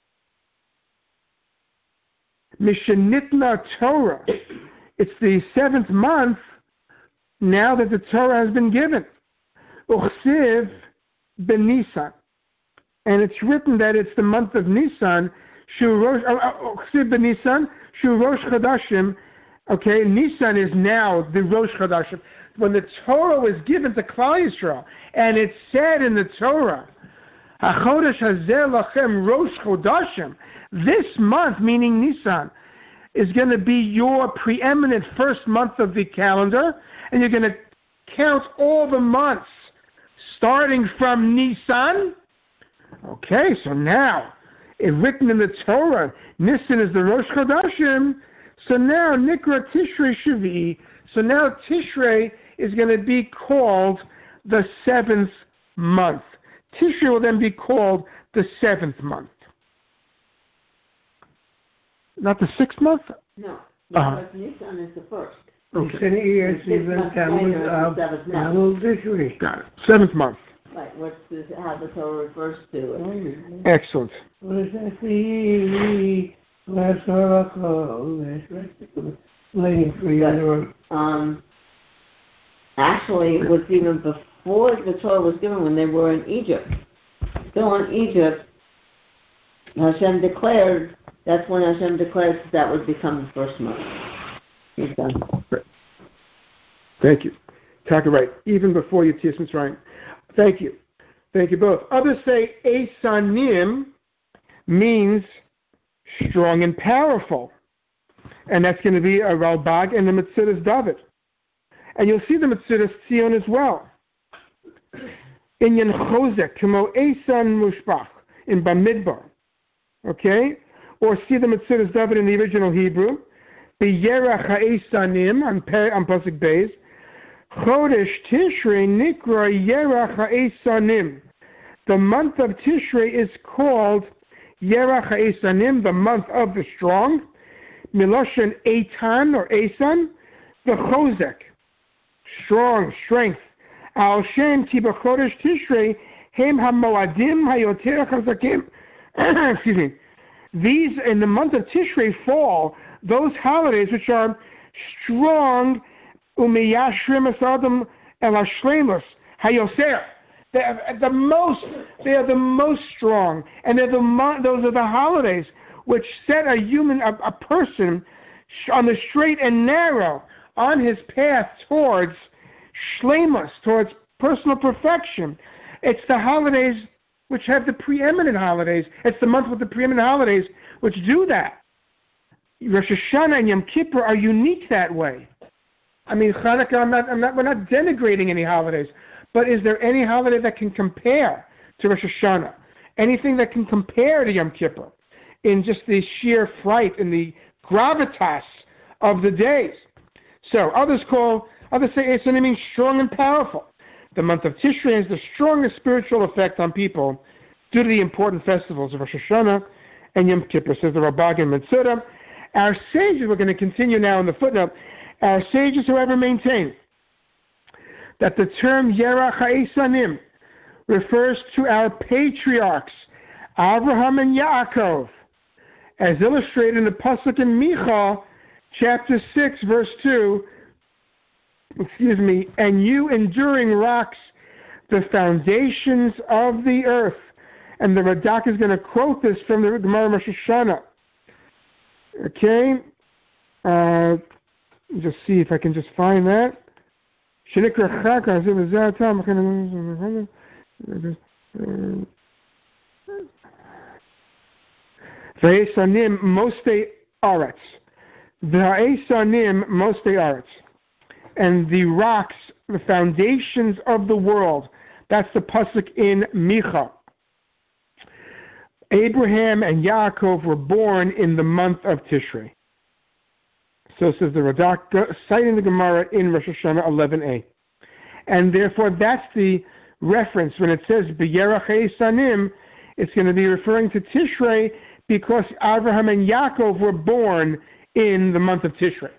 Speaker 1: Mishanitna Torah. It's the seventh month now that the Torah has been given. Uchsiv ben Nisan. And it's written that it's the month of Nisan. Uchsiv ben Nisan, Shu Rosh Chodashim. Okay, Nisan is now the Rosh Chodashim. When the Torah was given to Klal Yisrael, and it said in the Torah, HaChodesh Hazeh Lachem Rosh Chodashim, this month, meaning Nisan, is going to be your preeminent first month of the calendar, and you're going to count all the months starting from Nisan. Okay, so now, it's written in the Torah, Nisan is the Rosh Chodashim, so now Nikra Tishrei Shvi, so now Tishrei is going to be called the seventh month. Tishrei will then be called the seventh month. Not the sixth month?
Speaker 2: No, because
Speaker 1: uh-huh.
Speaker 2: Nisan is the first.
Speaker 1: Okay. Got it. Seventh month.
Speaker 2: Right, what's this, how the Torah refers to it.
Speaker 1: Excellent.
Speaker 3: Waiting for you.
Speaker 2: Um, actually, it was even before the Torah was given when they were in Egypt. Still in Egypt, Hashem declared, that's when Hashem declared that, that would become the first month. He's done.
Speaker 1: Right. Thank you. Taka, right. Even before Yetzias Mitzrayim. Thank you. Thank you both. Others say Eisanim means strong and powerful. And that's going to be a Ralbag and the Metzudas David. And you'll see the Metzudas Tzion as well. Inyan Chozek, Kemo Eisan Mushbach, in Bamidbar. Okay? Or see the Metzudas David in the original Hebrew. B'yerach ha'eisanim, on, on Pasuk Beis. Chodesh Tishrei Nikra Yerach ha'eisanim. The month of Tishrei is called Yerach ha'eisanim, the month of the strong. Miloshen Eitan or Eisan, the Chozek, strong, strength. Al Shem Tiba Chodesh Tishrei, Hem HaMoadim HaYoter Chazakim. Excuse me. These, in the month of Tishrei, fall those holidays which are strong, Umiyashrim Asadam El Hashlemus HaYoser. They are the most, they are the most strong, and they're the those are the holidays which set a human, a, a person on the straight and narrow on his path towards shleimus, towards personal perfection. It's the holidays which have the preeminent holidays. It's the month with the preeminent holidays which do that. Rosh Hashanah and Yom Kippur are unique that way. I mean, Hanukkah, I'm not, I'm not, we're not denigrating any holidays, but is there any holiday that can compare to Rosh Hashanah? Anything that can compare to Yom Kippur in just the sheer fright and the gravitas of the days? So others call, others say it's means strong and powerful. The month of Tishrei has the strongest spiritual effect on people due to the important festivals of Rosh Hashanah and Yom Kippur, says the Rabban and Metzudah. Our sages, we're going to continue now in the footnote, our sages, however, maintain that the term Yerach HaEsanim refers to our patriarchs, Abraham and Yaakov, as illustrated in the Pasuk in Micha, chapter six, verse two, excuse me, and you enduring rocks, the foundations of the earth. And the Radak is going to quote this from the Gemara Rosh Hashanah. Okay, uh, just see if I can just find that. V'esanim mostei aretz. V'esanim mostei aretz. And the rocks, the foundations of the world. That's the pasuk in Micha. Abraham and Yaakov were born in the month of Tishrei. So says the Radak, citing the Gemara in Rosh Hashanah eleven a. And therefore that's the reference. When it says B'yerach HaEsanim, it's going to be referring to Tishrei because Abraham and Yaakov were born in the month of Tishrei.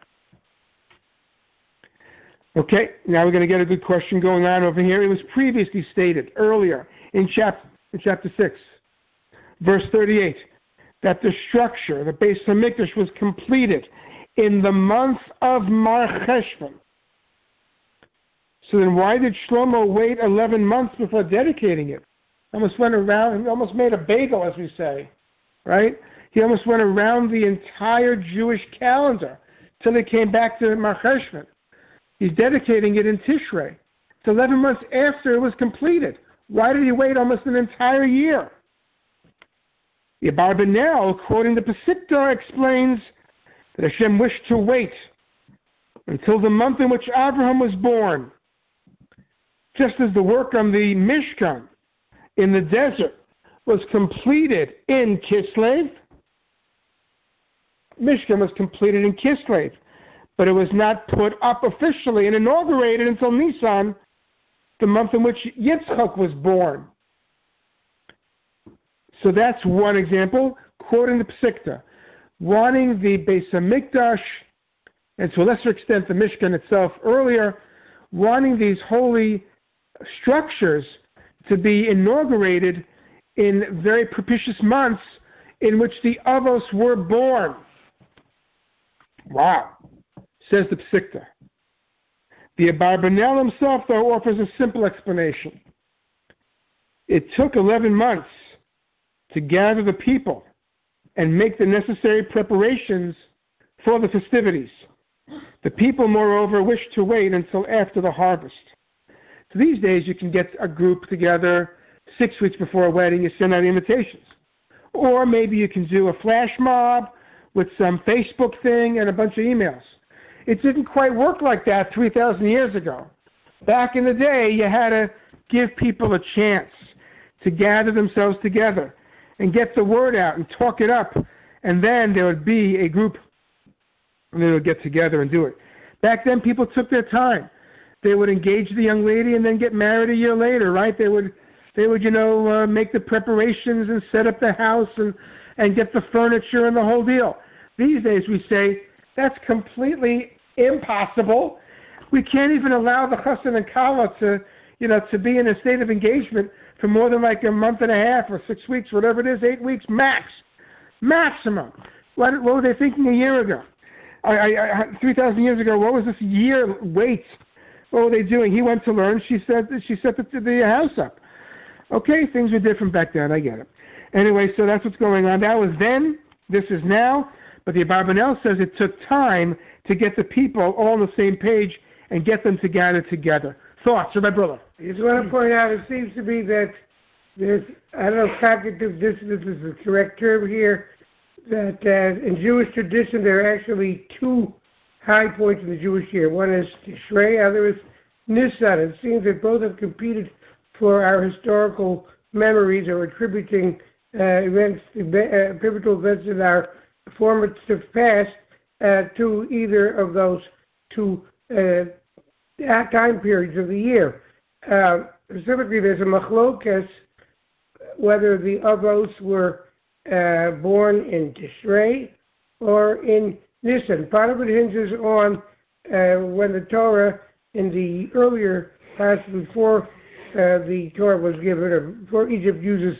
Speaker 1: Okay, now we're going to get a good question going on over here. It was previously stated earlier in chapter, in chapter six, verse thirty-eight, that the structure, the Beis HaMikdash, was completed in the month of Mar Cheshvan. So then why did Shlomo wait eleven months before dedicating it? Almost went around, he almost made a bagel, as we say, right? He almost went around the entire Jewish calendar till he came back to Mar Cheshvan. He's dedicating it in Tishrei. It's eleven months after it was completed. Why did he wait almost an entire year? The Abarbanel, quoting the Pesachta, explains that Hashem wished to wait until the month in which Abraham was born. Just as the work on the Mishkan in the desert was completed in Kislev, Mishkan was completed in Kislev, but it was not put up officially and inaugurated until Nisan, the month in which Yitzchak was born. So that's one example, quoting the Pesachta, wanting the Beis HaMikdash, and to a lesser extent the Mishkan itself earlier, wanting these holy structures to be inaugurated in very propitious months in which the Avos were born. Wow, says the Pesachta. The Abarbanel himself, though, offers a simple explanation. It took eleven months to gather the people and make the necessary preparations for the festivities. The people, moreover, wished to wait until after the harvest. So these days you can get a group together six weeks before a wedding, you send out invitations. Or maybe you can do a flash mob with some Facebook thing and a bunch of emails. It didn't quite work like that three thousand years ago. Back in the day, you had to give people a chance to gather themselves together and get the word out and talk it up, and then there would be a group and they would get together and do it. Back then, people took their time. They would engage the young lady and then get married a year later, right? They would, they would, you know, uh, make the preparations and set up the house and, and get the furniture and the whole deal. These days, we say that's completely impossible. We can't even allow the chassan and kala to, you know, to be in a state of engagement for more than like a month and a half or six weeks, whatever it is, eight weeks max, maximum. What, what were they thinking a year ago? I, I, I, three thousand years ago, what was this year wait? What were they doing? He went to learn. She said she set the, the house up. Okay, things were different back then. I get it. Anyway, so that's what's going on. That was then. this is now, but the Abarbanel says it took time to get the people all on the same page and get them to gather together. Thoughts, Rabbi Briller?
Speaker 3: I just want to point out, it seems to be that there's, I don't know if cognitive dissonance is the correct term here, that uh, in Jewish tradition there are actually two high points in the Jewish year. One is Tishrei, other is Nisan. It seems that both have competed for our historical memories or attributing uh, events, uh, pivotal events in our formative past uh, to either of those two uh, time periods of the year. Uh, specifically, there's a machlokes whether the Avos were uh, born in Tishrei or in Nisan. Part of it hinges on uh, when the Torah, in the earlier passage before uh, the Torah was given, or before Egypt uses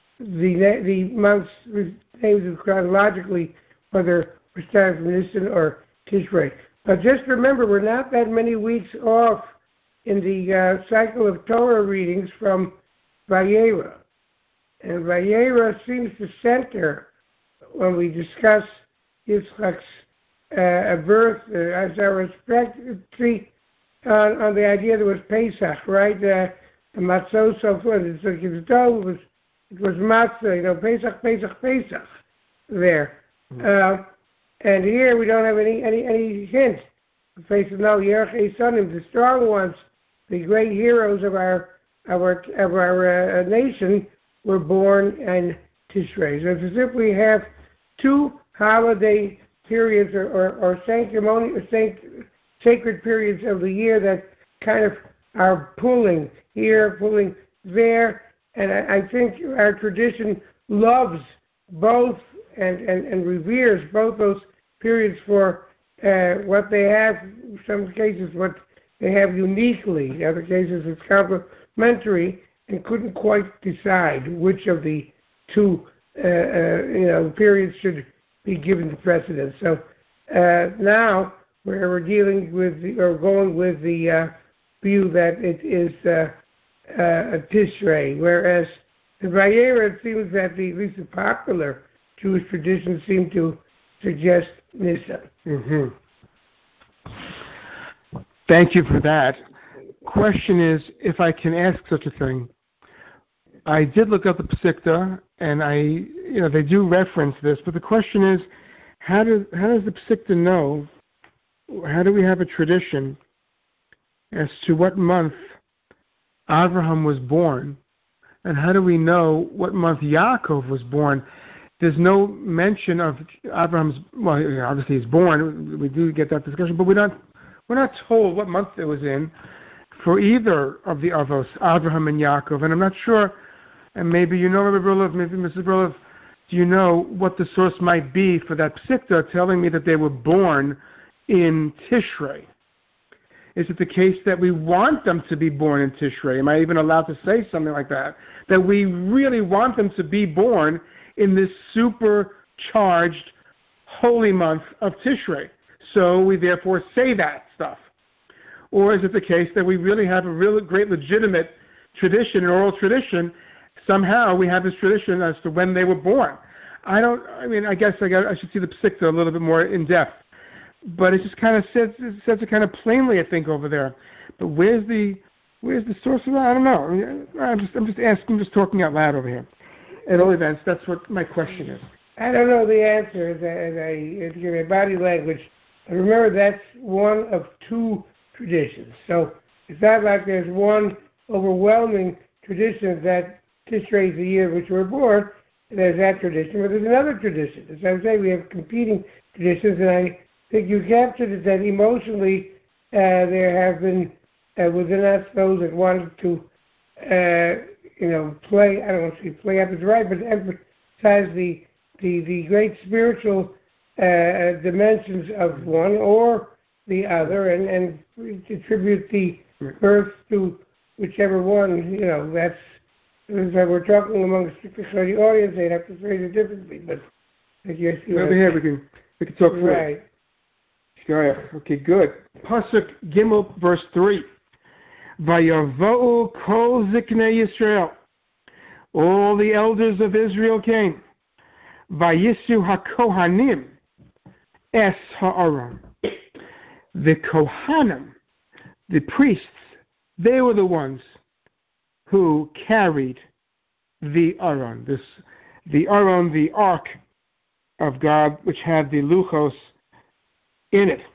Speaker 3: the the months names chronologically, whether we're starting from Nisan or Tishrei. But just remember, we're not that many weeks off in the uh, cycle of Torah readings from Vayera. And Vayera seems to center, when we discuss Yitzchak's uh, birth, uh, as our respectfully on, on the idea that it was Pesach, right? Uh, the matzah, so forth. It's like it was, it was matzah, you know, Pesach, Pesach, Pesach there. Mm-hmm. Uh, and here we don't have any any, any hint. Face of no Yerech Esanim, the strong ones, the great heroes of our of our of our uh, nation, were born in Tishrei. So to simply have two holiday periods or, or, or sanctimony or sanct, sacred periods of the year that kind of are pulling here, pulling there, and I, I think our tradition loves both and, and, and reveres both those periods for uh, what they have, in some cases what they have uniquely, in other cases it's complementary, and couldn't quite decide which of the two uh, uh, you know, periods should be given the precedence. So uh, now we're, we're dealing with, the, or going with the uh, view that it is uh, uh, Tishrei, whereas the Vayera, it seems that the, at least the popular Jewish traditions seem to suggest Nisan.
Speaker 1: Mm-hmm. Thank you for that. Question is, if I can ask such a thing, I did look up the Pesikta, and I, you know, they do reference this, but the question is, how does how does the Pesikta know? How do we have a tradition as to what month Abraham was born, and how do we know what month Yaakov was born? There's no mention of Abraham's. Well, obviously he's born. We do get that discussion, but we're not we're not told what month it was in for either of the Avos, Abraham and Yaakov, and I'm not sure. And maybe you know, Rabbi Brulov, maybe Missus Brulov, do you know what the source might be for that Pesikta telling me that they were born in Tishrei? Is it the case that we want them to be born in Tishrei? Am I even allowed to say something like that? That we really want them to be born in this supercharged holy month of Tishrei. So we therefore say that stuff. Or is it the case that we really have a real great legitimate tradition, an oral tradition, somehow we have this tradition as to when they were born? I don't, I mean, I guess I, got, I should see the Pesikta a little bit more in depth. But it just kind of says, it says it kind of plainly, I think, over there. But where's the where's the source of that? I don't know. I mean, I'm just I'm just asking, I'm just talking out loud over here. At all events, that's what my question is.
Speaker 3: I don't know the answer, as I, as I give a body language. But remember, that's one of two traditions. So it's not like there's one overwhelming tradition that Tishrei is the year which we're born, and there's that tradition, but there's another tradition. As I was saying, we have competing traditions, and I think you captured it that emotionally uh, there have been uh, within us those that wanted to, uh, you know, play, I don't want to say play up is right, but emphasize the, the, the great spiritual uh, dimensions of one or the other, and, and attribute the birth to whichever one, you know, that's, as we're talking among the audience, they'd have to phrase it differently, but I guess you
Speaker 1: over here we can we can talk through
Speaker 3: right.
Speaker 1: it. Okay, good. Pasuk Gimel, verse three. Vayavo'u kol ziknei Yisrael. All the elders of Israel came. Vayisu HaKohanim Es HaAron. The Kohanim, the priests, they were the ones who carried the Aron, this, the Aron, the Ark of God, which had the Luchos in it,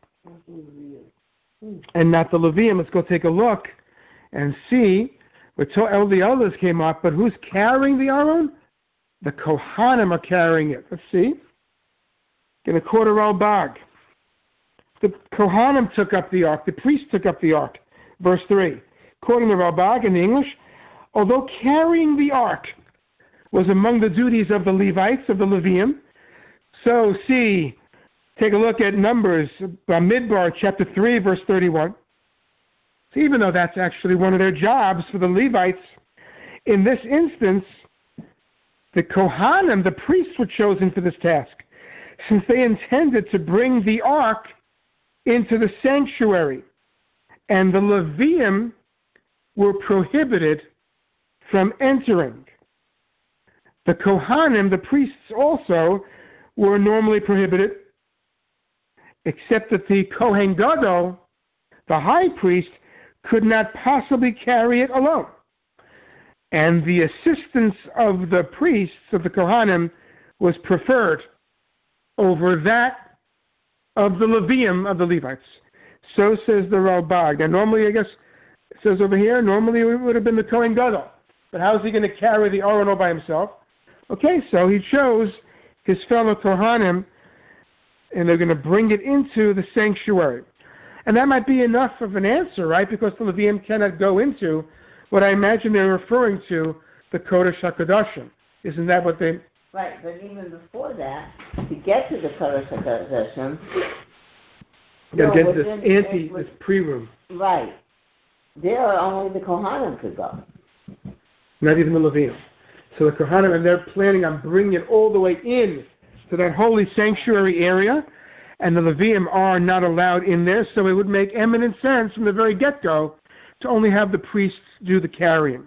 Speaker 1: and not the Levium. Let's go take a look and see. We're told the elders came up, but who's carrying the Aron? The Kohanim are carrying it. Let's see. In a quarter Ralbag. The Kohanim took up the ark. The priests took up the ark. Verse three. According to Ralbag in the English, although carrying the ark was among the duties of the Levites, of the Levium, so see, take a look at Numbers, Bamidbar, chapter three, verse thirty-one. So even though that's actually one of their jobs for the Levites, in this instance, the Kohanim, the priests, were chosen for this task, since they intended to bring the ark into the sanctuary, and the Levium were prohibited from entering. The Kohanim, the priests, also were normally prohibited, except that the Kohen Gadol, the high priest, could not possibly carry it alone. And the assistance of the priests, of the Kohanim, was preferred over that of the Levium, of the Levites. So says the Ralbag. Now normally, I guess, it says over here, normally it would have been the Kohen Gadol. But how is he going to carry the Aron all by himself? Okay, so he chose his fellow Kohanim, and they're going to bring it into the sanctuary. And that might be enough of an answer, right? Because the Levium cannot go into what I imagine they're referring to, the Kodesh HaKadoshim. Isn't that what they...
Speaker 2: Right, but even before that, to get to the Kodesh HaKadoshim...
Speaker 1: You got to get
Speaker 2: no,
Speaker 1: this ante, was, this pre-room.
Speaker 2: Right. There only the Kohanim could go.
Speaker 1: Not even the Levium. So the Kohanim, and they're planning on bringing it all the way in to that holy sanctuary area, and the Levium are not allowed in there, so it would make eminent sense from the very get-go to only have the priests do the carrying.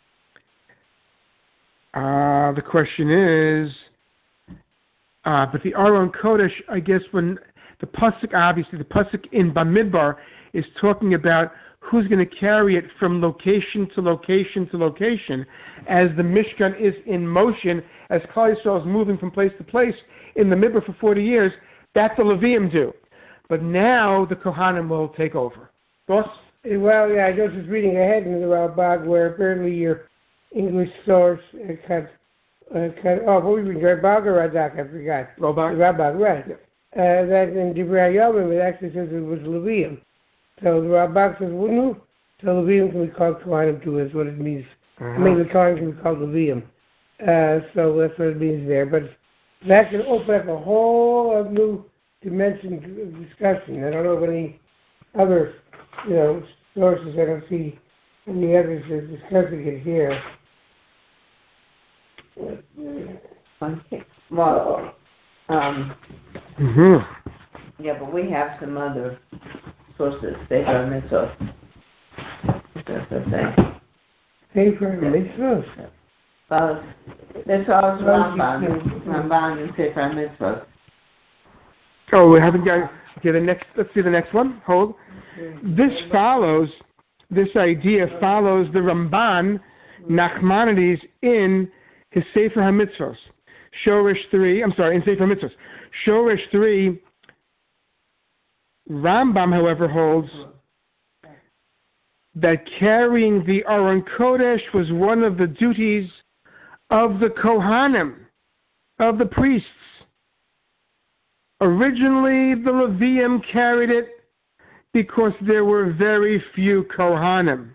Speaker 1: Uh, the question is, uh, but the Aron Kodesh, I guess when the Pasuk, obviously the Pasuk in Bamidbar is talking about who's going to carry it from location to location to location as the Mishkan is in motion, as Klal Yisrael is moving from place to place in the Midbar for forty years, that the Levium do. But now the Kohanim will take over. Thoughts?
Speaker 3: Well, yeah, I was just reading ahead in the Ralbag where apparently your English source uh, cut, uh, cut, oh, what were we reading, Ralbag or Radak? I forgot.
Speaker 1: Ralbag?
Speaker 3: Ralbag, right.
Speaker 1: Yeah.
Speaker 3: Uh, that in Divrei Hayamim it actually says it was Levium. So the Ralbag says, well, no, so Levium can be called Kohanim too, is what it means. Uh-huh. I mean, the Kohanim can be called Levium. Uh, so that's what it means there. But that can open up a whole new dimension of discussion. I don't know of any other, you know, sources. I don't see any others discussing it here.
Speaker 2: Well, um,
Speaker 1: Mm-hmm.
Speaker 2: yeah, but we have some other sources. Sefer Mitzvot. That's the thing.
Speaker 3: Sefer Mitzvot?
Speaker 2: Well, that's all Ramban. Ramban and Sefer Mitzvot.
Speaker 1: Oh, we haven't got... Okay, the next, let's see the next one. Hold. This follows, this idea follows the Ramban, Nachmanides, in his Sefer HaMitzvos. Shoresh three, I'm sorry, in Sefer HaMitzvos. Shoresh three, Rambam, however, holds that carrying the Aron Kodesh was one of the duties of the Kohanim, of the priests. Originally, the Levium carried it because there were very few Kohanim.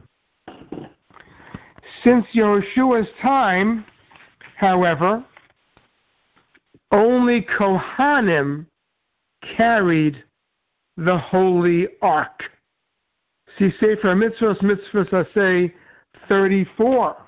Speaker 1: Since Yehoshua's time, however, only Kohanim carried the Holy Ark. See Sefer Mitzvos, Mitzvos Aseh thirty-four.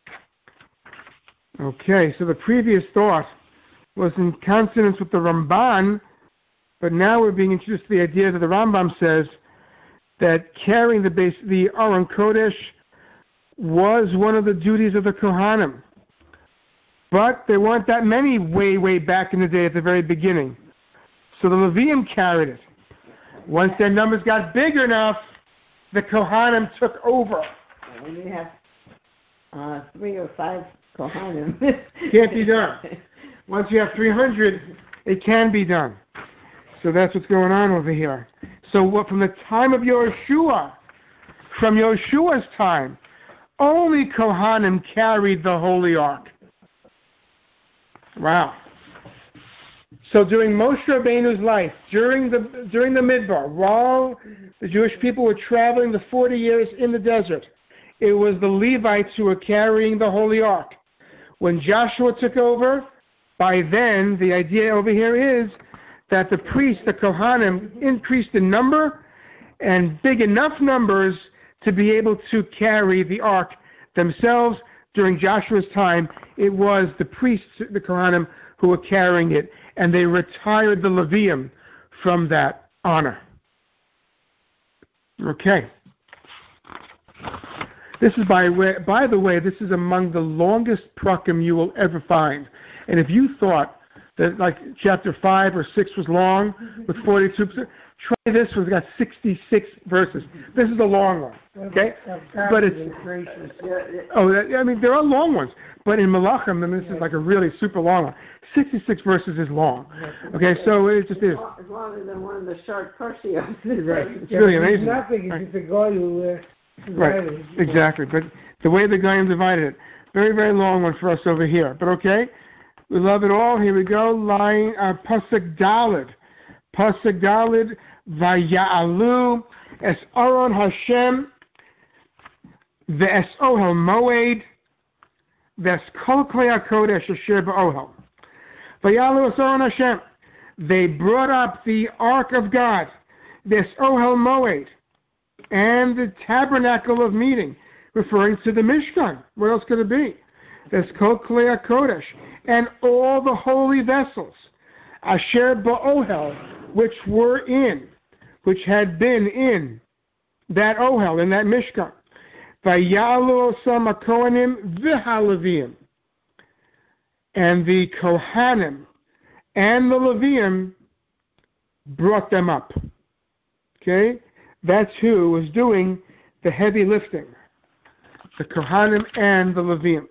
Speaker 1: Okay, so the previous thought was in consonance with the Ramban, but now we're being introduced to the idea that the Rambam says that carrying the base, the Aron Kodesh was one of the duties of the Kohanim. but there weren't that many way, way back in the day at the very beginning. So the Levium carried it. Once their numbers got big enough, the Kohanim took over.
Speaker 2: When you have uh, three or five Kohanim,
Speaker 1: can't be done. Once you have three hundred, it can be done. So that's what's going on over here. So what, from the time of Yoshua, from Yoshua's time, only Kohanim carried the Holy Ark. Wow. So during Moshe Rabbeinu's life, during the during the Midbar, while the Jewish people were traveling the forty years in the desert, it was the Levites who were carrying the Holy Ark. When Joshua took over, by then, the idea over here is that the priests, the Kohanim, increased in number and big enough numbers to be able to carry the Ark themselves. During Joshua's time, it was the priests, the Kohanim, who were carrying it, and they retired the Levium from that honor. Okay. This is, by, way, by the way, this is among the longest prakim you will ever find. And if you thought that like chapter five or six was long with forty-two percent, try this one. It's got sixty-six verses. This is a long one, okay? But it's, oh, I mean, there are long ones. But in Malachim, I mean, this is like a really super long one. sixty-six verses is long. Okay, so it just is.
Speaker 2: It's longer than one of the short Perseus.
Speaker 1: Right. It's really amazing.
Speaker 3: Nothing.
Speaker 1: Right.
Speaker 3: It's just a guy who uh,
Speaker 1: Right, exactly. But the way the Goyim divided it, very, very long one for us over here. But okay, we love it all. Here we go. Line uh, Pasuk Daled, Pasuk Daled, Vaya'alu es Aron Hashem ve'es Ohel Moed ve'es Kol Klei HaKodesh asher ba'Ohel. Vaya'alu es Aron Hashem. They brought up the Ark of God, ve'es Ohel Moed, and the tabernacle of meeting, referring to the Mishkan. What else could it be? There's Kol Klei HaKodesh, and all the holy vessels, Asher Ba'Ohel, which were in, which had been in that Ohel, in that Mishkan. Vayalu Osam HaKohanim V'HaLeviim. And the Kohanim and the Leviim brought them up. Okay? That's who was doing the heavy lifting, the Kohanim and the Leviim.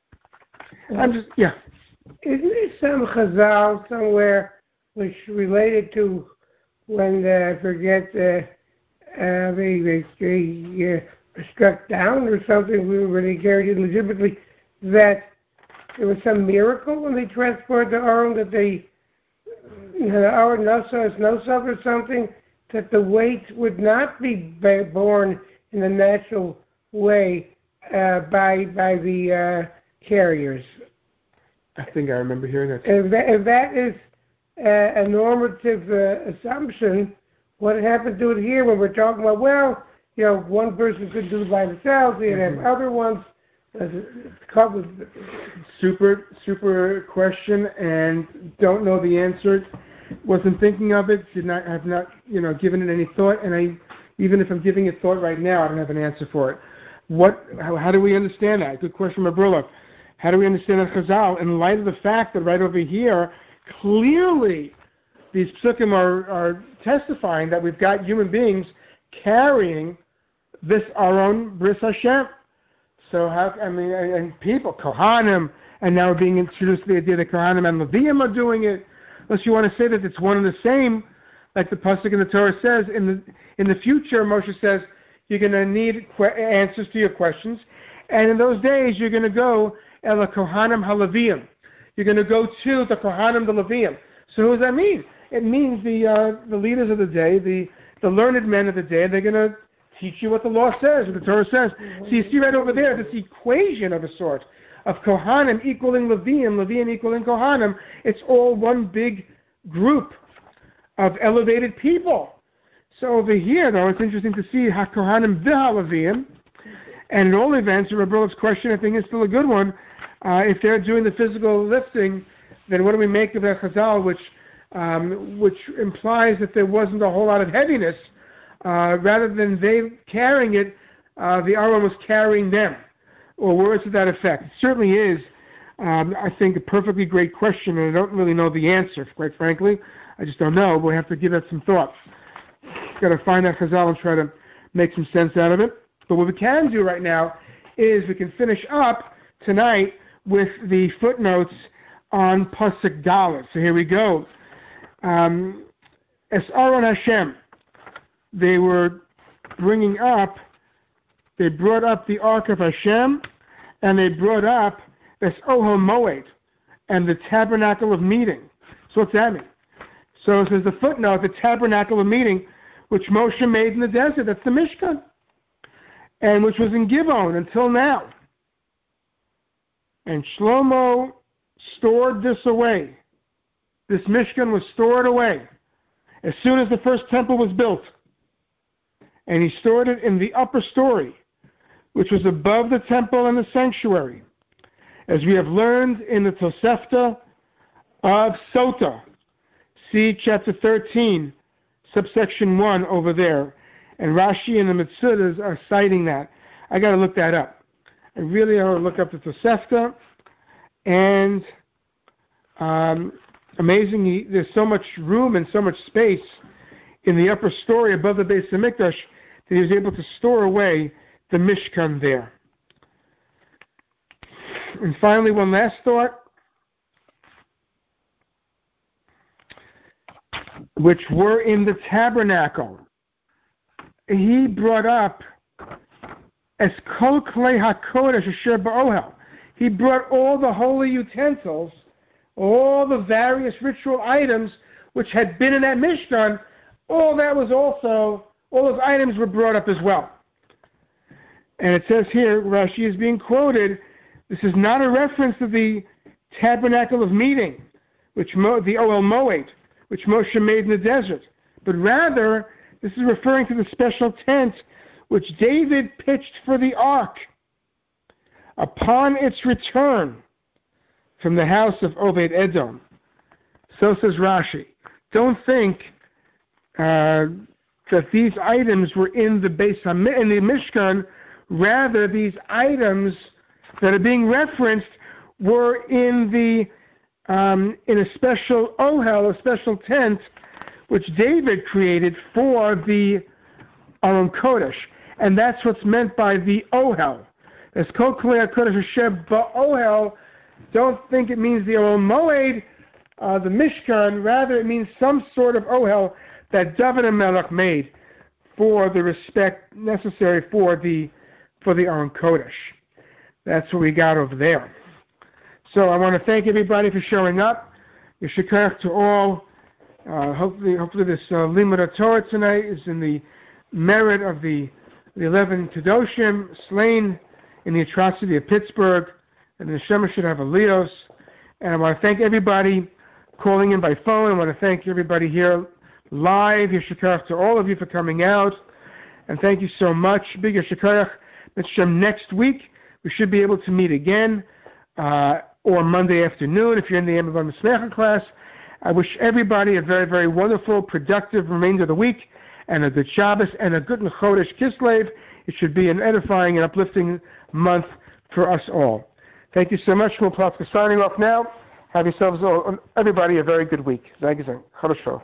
Speaker 1: I'm just, yeah.
Speaker 3: Isn't there some Chazal somewhere which related to when, uh, I forget, uh, uh, they, they, they uh, were struck down or something, where they carried it legitimately, that there was some miracle when they transported the Aron, that they, you know, the Aron Nosas, Nosov or something, that the weight would not be borne in the natural way uh, by by the uh, carriers.
Speaker 1: I think I remember hearing that.
Speaker 3: If that, if that is uh, a normative uh, assumption, what happened to it here when we're talking about, well, you know, one person could do it by themselves, you mm-hmm. have other ones. Uh, covered.
Speaker 1: Super, super question, and don't know the answer. Wasn't thinking of it, did not have not, you know, given it any thought, and I, even if I'm giving it thought right now, I don't have an answer for it. What, how, how do we understand that? Good question, Mabrullah. How do we understand that Chazal in light of the fact that right over here, clearly these psukim are, are testifying that we've got human beings carrying this Aron Bris Hashem. So how, I mean, and people, Kohanim, and now we're being introduced to the idea that Kohanim and Leviim are doing it. Unless you want to say that it's one and the same, like the pasuk in the Torah says, in the in the future, Moshe says, you're going to need que- answers to your questions, and in those days, you're going to go El Kohanim HaLeviim. You're going to go to the Kohanim, the Leviim. So what does that mean? It means the uh, the leaders of the day, the, the learned men of the day, they're going to teach you what the law says, what the Torah says. So you see right over there this equation of a sort, of Kohanim equaling Leviim, Leviim equaling Kohanim. It's all one big group of elevated people. So over here, though, it's interesting to see HaKohanim v'HaLeviim. And in all events, Rabbi Bullock's question, I think, is still a good one. Uh, if they're doing the physical lifting, then what do we make of that Chazal, which, um, which implies that there wasn't a whole lot of heaviness. Uh, rather than they carrying it, uh, the Aron was carrying them, or words to that effect. It certainly is Um, I think a perfectly great question, and I don't really know the answer, quite frankly. I just don't know. But we have to give that some thought. Got to find that Chazal and try to make some sense out of it. But what we can do right now is we can finish up tonight with the footnotes on Pasuk Dalet. So here we go. Um, Es Aron Hashem. They were bringing up, they brought up the Ark of Hashem, and they brought up Es Ohel Moed, and the Tabernacle of Meeting. So what's that mean? So it says the footnote, the Tabernacle of Meeting, which Moshe made in the desert. That's the Mishkan. And which was in Givon until now. And Shlomo stored this away. This Mishkan was stored away as soon as the first temple was built. And he stored it in the upper story, which was above the temple and the sanctuary. As we have learned in the Tosefta of Sota. See chapter thirteen, subsection one over there. And Rashi and the Mitzudas are citing that. I got to look that up. I really ought to look up the Tosefta. And um, amazingly, there's so much room and so much space in the upper story above the Beis HaMikdash that he was able to store away the Mishkan there. And finally, one last thought, which were in the tabernacle. He brought up as kol klei hakodesh asher ba'ohel. He brought all the holy utensils, all the various ritual items which had been in that Mishkan. All that was also, all those items were brought up as well. And it says here, Rashi is being quoted, this is not a reference to the tabernacle of meeting, which Mo, the Ohel Moed, which Moshe made in the desert, but rather this is referring to the special tent which David pitched for the ark upon its return from the house of Obed Edom. So says Rashi. Don't think uh, that these items were in the Beis Hamikdash, in the Mishkan. Rather, these items that are being referenced were in the um, in a special ohel, a special tent, which David created for the Aron Kodesh, and that's what's meant by the ohel. As Kol Klei HaKodesh Hashem ba'ohel, don't think it means the Ohel Moed, uh, the Mishkan. Rather, it means some sort of ohel that David HaMelech made for the respect necessary for the for the Aron Kodesh. That's what we got over there. So I want to thank everybody for showing up. Yeshikach to all. Uh, hopefully, hopefully this uh, Limud Torah tonight is in the merit of the the eleven Kedoshim slain in the atrocity of Pittsburgh, and the Neshama should have a Leos. And I want to thank everybody calling in by phone. I want to thank everybody here live. Yeshikach to all of you for coming out, and thank you so much. Big Yeshikach. Next week we should be able to meet again, uh, or Monday afternoon if you're in the Amazon Mesmecha class. I wish everybody a very, very wonderful, productive remainder of the week, and a good Shabbos, and a good Chodesh Kislev. It should be an edifying and uplifting month for us all. Thank you so much. We'll signing off now. Have yourselves all, everybody, a very good week. Thank you, Chodesh Tov.